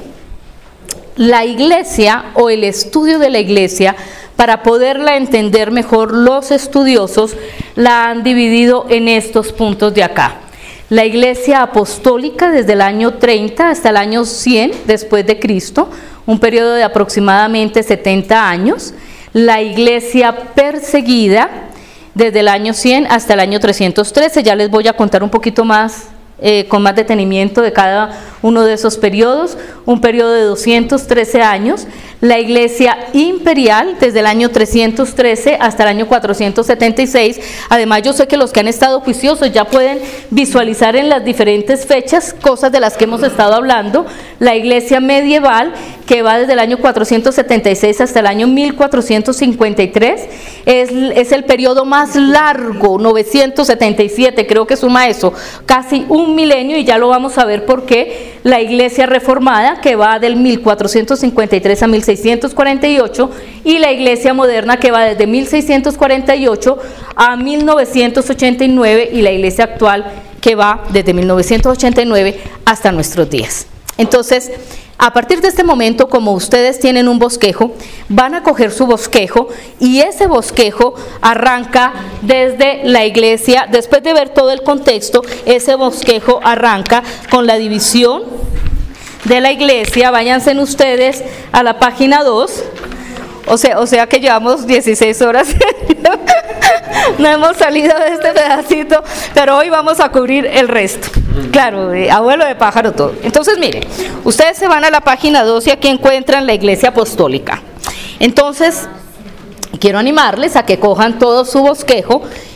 la iglesia o el estudio de la iglesia, para poderla entender mejor, los estudiosos la han dividido en estos puntos de acá. La iglesia apostólica desde el año 30 hasta el año 100 después de Cristo, un periodo de aproximadamente 70 años. La iglesia perseguida desde el año 100 hasta el año 313, ya les voy a contar un poquito más, con más detenimiento de cada uno de esos periodos. Un periodo de 213 años. La iglesia imperial desde el año 313 hasta el año 476. Además, yo sé que los que han estado juiciosos ya pueden visualizar en las diferentes fechas cosas de las que hemos estado hablando. La iglesia medieval, que va desde el año 476 hasta el año 1453, es el periodo más largo, 977, creo que suma eso, casi un milenio, y ya lo vamos a ver por qué. La iglesia reformada, que va del 1453 a 1648, y la iglesia moderna, que va desde 1648 a 1989, y la iglesia actual, que va desde 1989 hasta nuestros días. Entonces, a partir de este momento, como ustedes tienen un bosquejo, van a coger su bosquejo, y ese bosquejo arranca desde la iglesia. Después de ver todo el contexto, ese bosquejo arranca con la división de la iglesia. Váyanse ustedes a la página 2. O sea que llevamos 16 horas, no hemos salido de este pedacito, pero hoy vamos a cubrir el resto. Claro, abuelo de pájaro todo. Entonces, miren, ustedes se van a la página 2 y aquí encuentran la iglesia apostólica. Entonces, quiero animarles a que cojan todo su bosquejo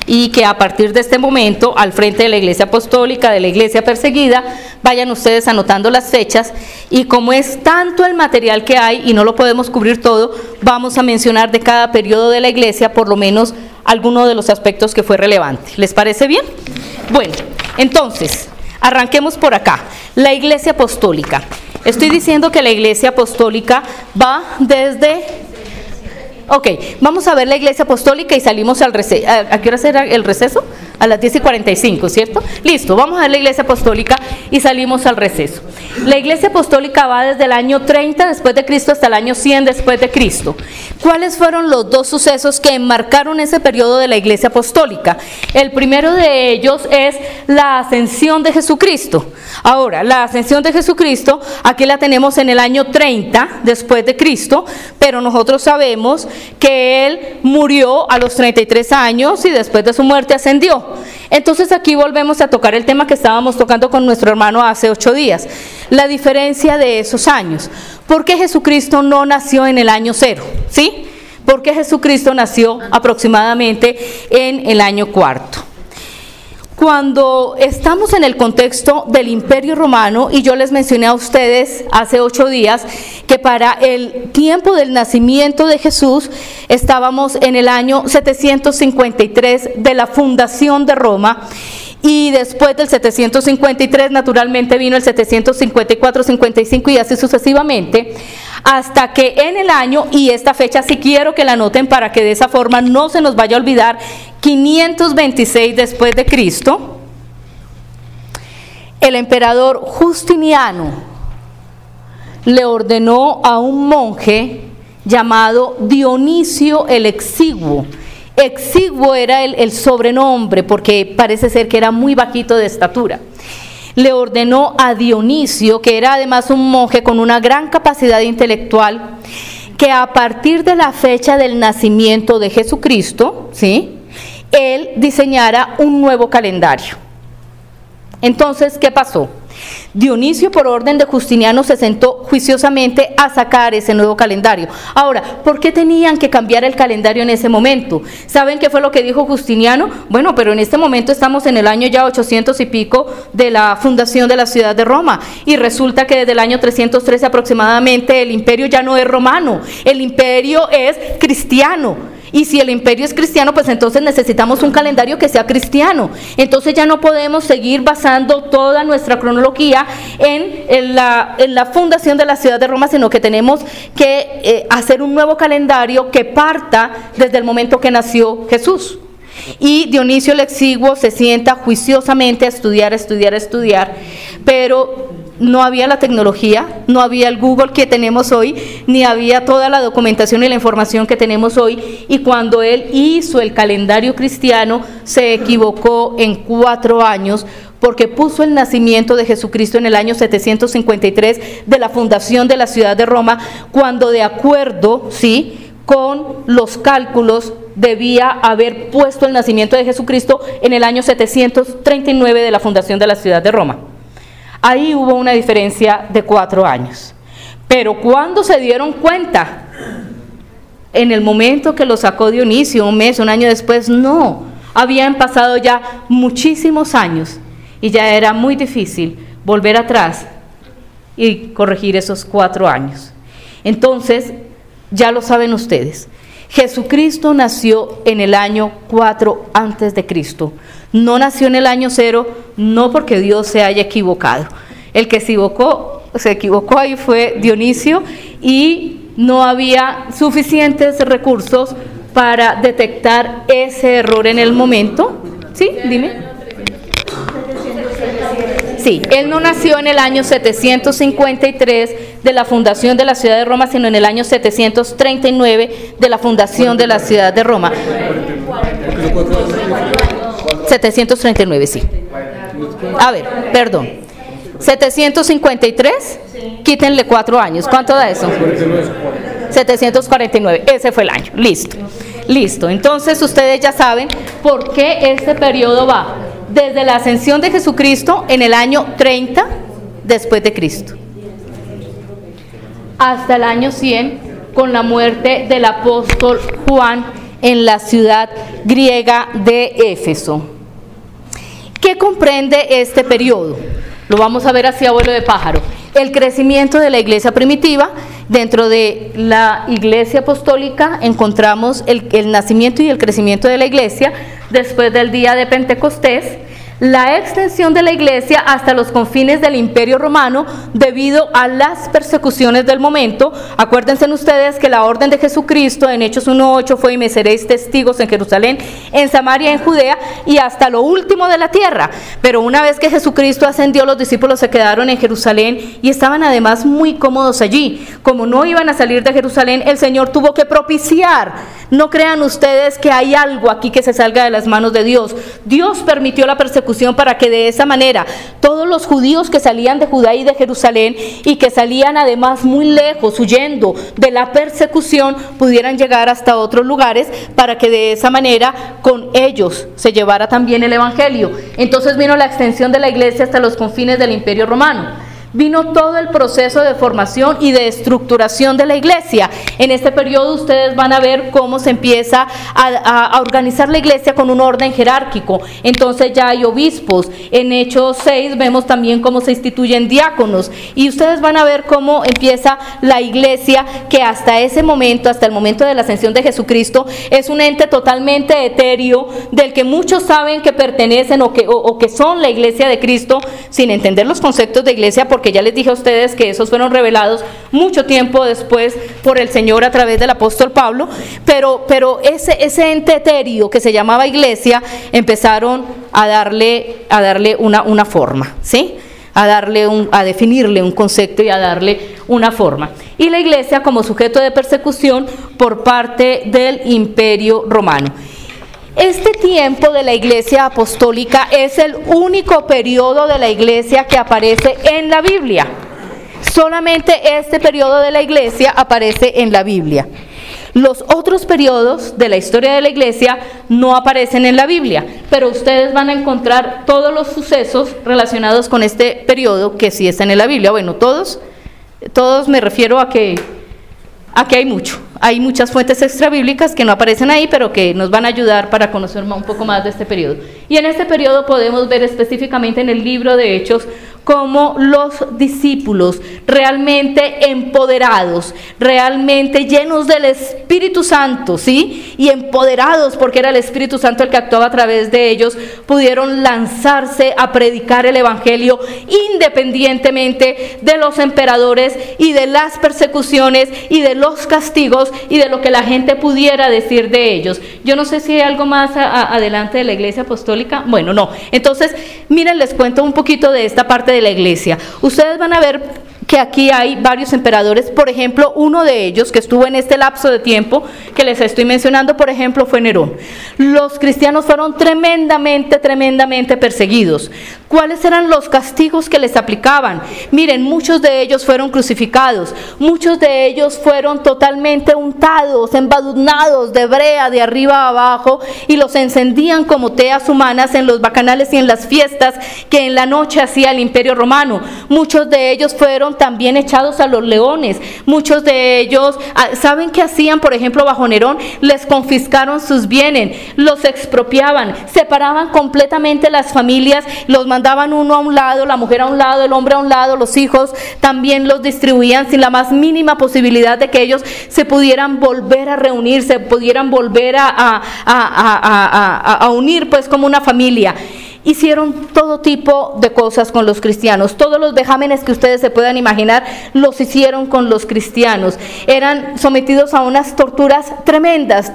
y que a partir de este momento, al frente de la Iglesia Apostólica, de la Iglesia Perseguida, vayan ustedes anotando las fechas, y como es tanto el material que hay y no lo podemos cubrir todo, vamos a mencionar de cada periodo de la Iglesia por lo menos alguno de los aspectos que fue relevante. ¿Les parece bien? Bueno, entonces, arranquemos por acá. La Iglesia Apostólica. Estoy diciendo que la Iglesia Apostólica va desde... Ok, vamos a ver la Iglesia Apostólica y salimos al receso. ¿A qué hora será el receso? A las 10:45, ¿cierto? Listo, vamos a ver la Iglesia Apostólica y salimos al receso. La Iglesia Apostólica va desde el año 30 después de Cristo hasta el año 100 después de Cristo. ¿Cuáles fueron los dos sucesos que enmarcaron ese periodo de la Iglesia Apostólica? El primero de ellos es la ascensión de Jesucristo. Ahora, la ascensión de Jesucristo, aquí la tenemos en el año 30 después de Cristo, pero nosotros sabemos que Él murió a los 33 años y después de su muerte ascendió. Entonces aquí volvemos a tocar el tema que estábamos tocando con nuestro hermano hace 8 días, la diferencia de esos años. ¿Por qué Jesucristo no nació en el año 0? ¿Sí? Porque Jesucristo nació aproximadamente en el año 4. Cuando estamos en el contexto del Imperio Romano, y yo les mencioné a ustedes hace 8 días que para el tiempo del nacimiento de Jesús estábamos en el año 753 de la fundación de Roma, y después del 753 naturalmente vino el 754, 55 y así sucesivamente, hasta que en el año, y esta fecha sí quiero que la anoten para que de esa forma no se nos vaya a olvidar, 526 después de Cristo, el emperador Justiniano le ordenó a un monje llamado Dionisio el Exiguo. Exiguo era el sobrenombre porque parece ser que era muy bajito de estatura. Le ordenó a Dionisio, que era además un monje con una gran capacidad intelectual, que a partir de la fecha del nacimiento de Jesucristo, ¿sí?, él diseñara un nuevo calendario. Entonces, ¿qué pasó? Dionisio, por orden de Justiniano, se sentó juiciosamente a sacar ese nuevo calendario. Ahora, ¿por qué tenían que cambiar el calendario en ese momento? ¿Saben qué fue lo que dijo Justiniano? Bueno, pero en este momento estamos en el año ya 800 y pico de la fundación de la ciudad de Roma, y resulta que desde el año 313 aproximadamente el imperio ya no es romano, el imperio es cristiano. Y si el imperio es cristiano, pues entonces necesitamos un calendario que sea cristiano. Entonces ya no podemos seguir basando toda nuestra cronología en la fundación de la ciudad de Roma, sino que tenemos que hacer un nuevo calendario que parta desde el momento que nació Jesús. Y Dionisio el Exiguo se sienta juiciosamente a estudiar, pero no había la tecnología, no había el Google que tenemos hoy, ni había toda la documentación y la información que tenemos hoy, y cuando él hizo el calendario cristiano se equivocó en 4 años, porque puso el nacimiento de Jesucristo en el año 753 de la fundación de la ciudad de Roma, cuando de acuerdo, ¿sí?, con los cálculos debía haber puesto el nacimiento de Jesucristo en el año 739 de la fundación de la ciudad de Roma. Ahí hubo una diferencia de 4 años. Pero cuando se dieron cuenta, en el momento que lo sacó Dionisio, un mes, un año después, no, habían pasado ya muchísimos años y ya era muy difícil volver atrás y corregir esos 4 años. Entonces, ya lo saben ustedes, Jesucristo nació en el año 4 antes de Cristo. No nació en el año 0, no porque Dios se haya equivocado. El que se equivocó ahí fue Dionisio, y no había suficientes recursos para detectar ese error en el momento. ¿Sí? Dime. Sí, él no nació en el año 753 de la fundación de la ciudad de Roma, sino en el año 739 de la fundación de la ciudad de Roma. 739, sí. A ver, perdón. 753, quítenle 4 años. ¿Cuánto da eso? 749, ese fue el año. Listo. Entonces ustedes ya saben por qué este periodo va desde la ascensión de Jesucristo en el año 30 después de Cristo hasta el año 100 con la muerte del apóstol Juan en la ciudad griega de Éfeso. ¿Qué comprende este periodo? Lo vamos a ver así a vuelo de pájaro. El crecimiento de la iglesia primitiva. Dentro de la iglesia apostólica encontramos el nacimiento y el crecimiento de la iglesia después del día de Pentecostés. La extensión de la iglesia hasta los confines del Imperio Romano debido a las persecuciones del momento. Acuérdense ustedes que la orden de Jesucristo en Hechos 1:8 fue: y me seréis testigos en Jerusalén, en Samaria, en Judea y hasta lo último de la tierra. Pero una vez que Jesucristo ascendió, los discípulos se quedaron en Jerusalén y estaban además muy cómodos allí. Como no iban a salir de Jerusalén, el Señor tuvo que propiciar. No crean ustedes que hay algo aquí que se salga de las manos de Dios. Dios permitió la persecución para que de esa manera todos los judíos que salían de Judá y de Jerusalén y que salían además muy lejos huyendo de la persecución pudieran llegar hasta otros lugares, para que de esa manera con ellos se llevara también el evangelio. Entonces vino la extensión de la iglesia hasta los confines del Imperio Romano. Vino todo el proceso de formación y de estructuración de la iglesia. En este periodo ustedes van a ver cómo se empieza a organizar la iglesia con un orden jerárquico. Entonces ya hay obispos. En Hechos 6 vemos también cómo se instituyen diáconos. Y ustedes van a ver cómo empieza la iglesia, que hasta ese momento, hasta el momento de la ascensión de Jesucristo, es un ente totalmente etéreo, del que muchos saben que pertenecen o que son la iglesia de Cristo, sin entender los conceptos de iglesia, porque ya les dije a ustedes que esos fueron revelados mucho tiempo después por el Señor a través del apóstol Pablo, pero ese ente etéreo que se llamaba iglesia, empezaron a darle una forma, ¿sí? A definirle un concepto y a darle una forma. Y la iglesia como sujeto de persecución por parte del Imperio Romano. Este tiempo de la iglesia apostólica es el único periodo de la iglesia que aparece en la Biblia. Solamente este periodo de la iglesia aparece en la Biblia. Los otros periodos de la historia de la iglesia no aparecen en la Biblia, pero ustedes van a encontrar todos los sucesos relacionados con este periodo que sí están en la Biblia. Bueno, todos me refiero a que hay muchas fuentes extrabíblicas que no aparecen ahí, pero que nos van a ayudar para conocer un poco más de este periodo. Y en este periodo podemos ver específicamente en el libro de Hechos cómo los discípulos, realmente empoderados, realmente llenos del Espíritu Santo, ¿sí? Y empoderados porque era el Espíritu Santo el que actuaba a través de ellos, pudieron lanzarse a predicar el Evangelio independientemente de los emperadores y de las persecuciones y de los castigos y de lo que la gente pudiera decir de ellos. Yo no sé si hay algo más adelante de la iglesia apostólica. Bueno, no. Entonces, miren, les cuento un poquito de esta parte de la iglesia. Ustedes van a ver que aquí hay varios emperadores. Por ejemplo, uno de ellos que estuvo en este lapso de tiempo que les estoy mencionando, por ejemplo, fue Nerón. Los cristianos fueron tremendamente perseguidos. ¿Cuáles eran los castigos que les aplicaban? Miren, muchos de ellos fueron crucificados, muchos de ellos fueron totalmente untados, embadurnados de brea de arriba a abajo, y los encendían como teas humanas en los bacanales y en las fiestas que en la noche hacía el Imperio Romano. Muchos de ellos fueron también echados a los leones. Muchos de ellos, ¿saben qué hacían? Por ejemplo, bajo Nerón, les confiscaron sus bienes, los expropiaban, separaban completamente las familias, los mandaban uno a un lado, la mujer a un lado, el hombre a un lado, los hijos también los distribuían sin la más mínima posibilidad de que ellos se pudieran volver a reunir, se pudieran volver a unir pues como una familia. Hicieron todo tipo de cosas con los cristianos. Todos los vejámenes que ustedes se puedan imaginar los hicieron con los cristianos. Eran sometidos a unas torturas tremendas.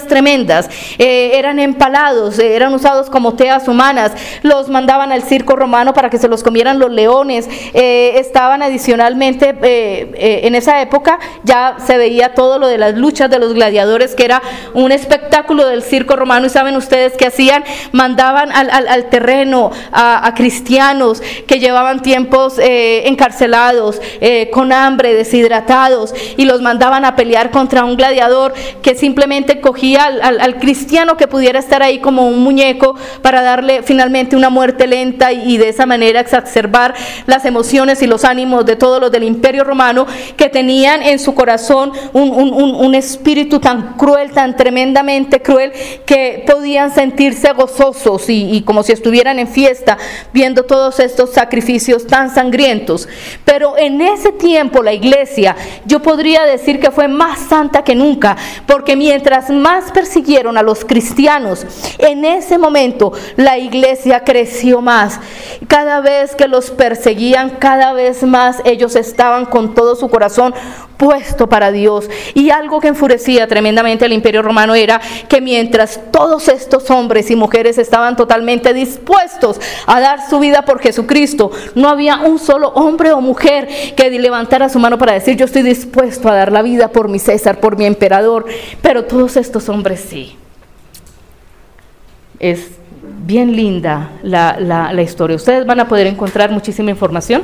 Eran empalados, eran usados como teas humanas. Los mandaban al circo romano para que se los comieran los leones. Estaban adicionalmente, en esa época ya se veía todo lo de las luchas de los gladiadores, que era un espectáculo del circo romano. Y saben ustedes qué hacían, mandaban al terreno a cristianos que llevaban tiempos encarcelados, con hambre, deshidratados, y los mandaban a pelear contra un gladiador que simplemente cogía al cristiano que pudiera estar ahí como un muñeco para darle finalmente una muerte lenta y de esa manera exacerbar las emociones y los ánimos de todos los del Imperio Romano, que tenían en su corazón un espíritu tan cruel, tan tremendamente cruel, que podían sentirse gozosos y como si estuvieran en fiesta viendo todos estos sacrificios tan sangrientos. Pero en ese tiempo la iglesia, yo podría decir que fue más santa que nunca, porque mientras más persiguieron a los cristianos, en ese momento la iglesia creció más. Cada vez que los perseguían, cada vez más ellos estaban con todo su corazón puesto para Dios. Y algo que enfurecía tremendamente al Imperio Romano era que mientras todos estos hombres y mujeres estaban totalmente dispuestos a dar su vida por Jesucristo, no había un solo hombre o mujer que levantara su mano para decir: yo estoy dispuesto a dar la vida por mi César, por mi emperador. Pero todos estos hombres sí. Es bien linda la historia. Ustedes van a poder encontrar muchísima información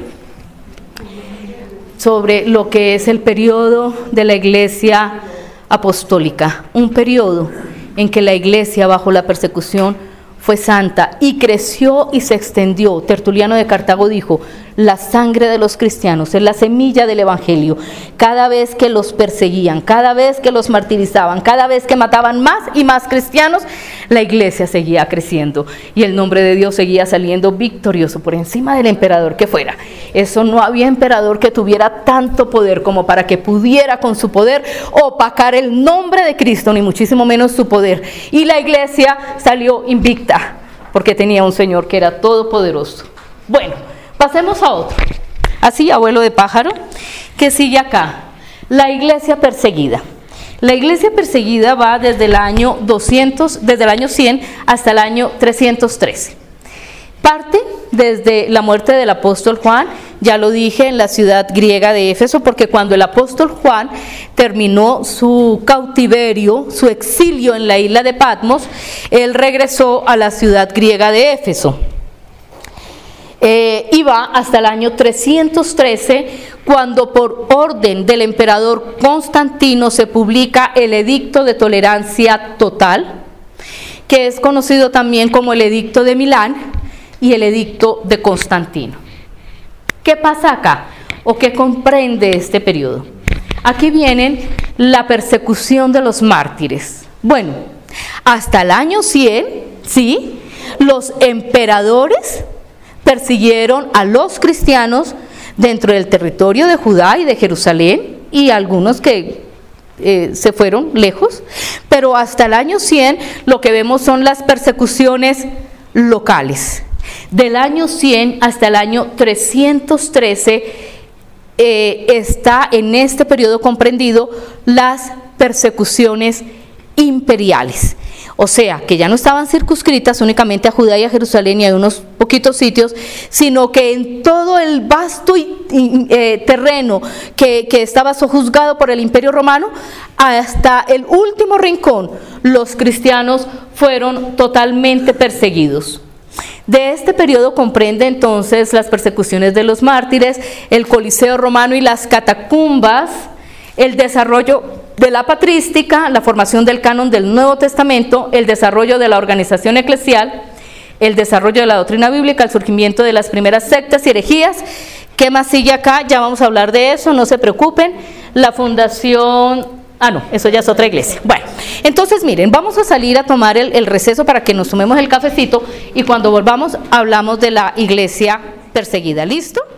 sobre lo que es el periodo de la iglesia apostólica, un periodo en que la iglesia bajo la persecución fue santa y creció y se extendió. Tertuliano de Cartago dijo: la sangre de los cristianos es la semilla del evangelio. Cada vez que los perseguían, cada vez que los martirizaban, cada vez que mataban más y más cristianos, la iglesia seguía creciendo y el nombre de Dios seguía saliendo victorioso por encima del emperador que fuera. Eso, no había emperador que tuviera tanto poder como para que pudiera con su poder opacar el nombre de Cristo, ni muchísimo menos su poder. Y la iglesia salió invicta porque tenía un Señor que era todopoderoso. Bueno, pasemos a otro, así, abuelo de pájaro, que sigue acá, la iglesia perseguida. La iglesia perseguida va desde el año 100 hasta el año 313. Parte desde la muerte del apóstol Juan, ya lo dije, en la ciudad griega de Éfeso, porque cuando el apóstol Juan terminó su cautiverio, su exilio en la isla de Patmos, él regresó a la ciudad griega de Éfeso. Y va hasta el año 313, cuando por orden del emperador Constantino se publica el Edicto de Tolerancia Total, que es conocido también como el Edicto de Milán y el Edicto de Constantino. ¿Qué pasa acá? ¿O qué comprende este periodo? Aquí vienen la persecución de los mártires. Bueno, hasta el año 100, ¿sí?, los emperadores persiguieron a los cristianos dentro del territorio de Judá y de Jerusalén, y algunos que se fueron lejos, pero hasta el año 100 lo que vemos son las persecuciones locales. Del año 100 hasta el año 313 está en este periodo comprendido las persecuciones imperiales. O sea, que ya no estaban circunscritas únicamente a Judá y a Jerusalén y a unos poquitos sitios, sino que en todo el vasto terreno que estaba sojuzgado por el Imperio Romano, hasta el último rincón, los cristianos fueron totalmente perseguidos. De este periodo comprende entonces las persecuciones de los mártires, el Coliseo romano y las catacumbas, el desarrollo de la patrística, la formación del canon del Nuevo Testamento, el desarrollo de la organización eclesial, el desarrollo de la doctrina bíblica, el surgimiento de las primeras sectas y herejías. ¿Qué más sigue acá? Ya vamos a hablar de eso, no se preocupen. La fundación... no, eso ya es otra iglesia. Bueno, entonces miren, vamos a salir a tomar el receso para que nos tomemos el cafecito y cuando volvamos hablamos de la iglesia perseguida. ¿Listo?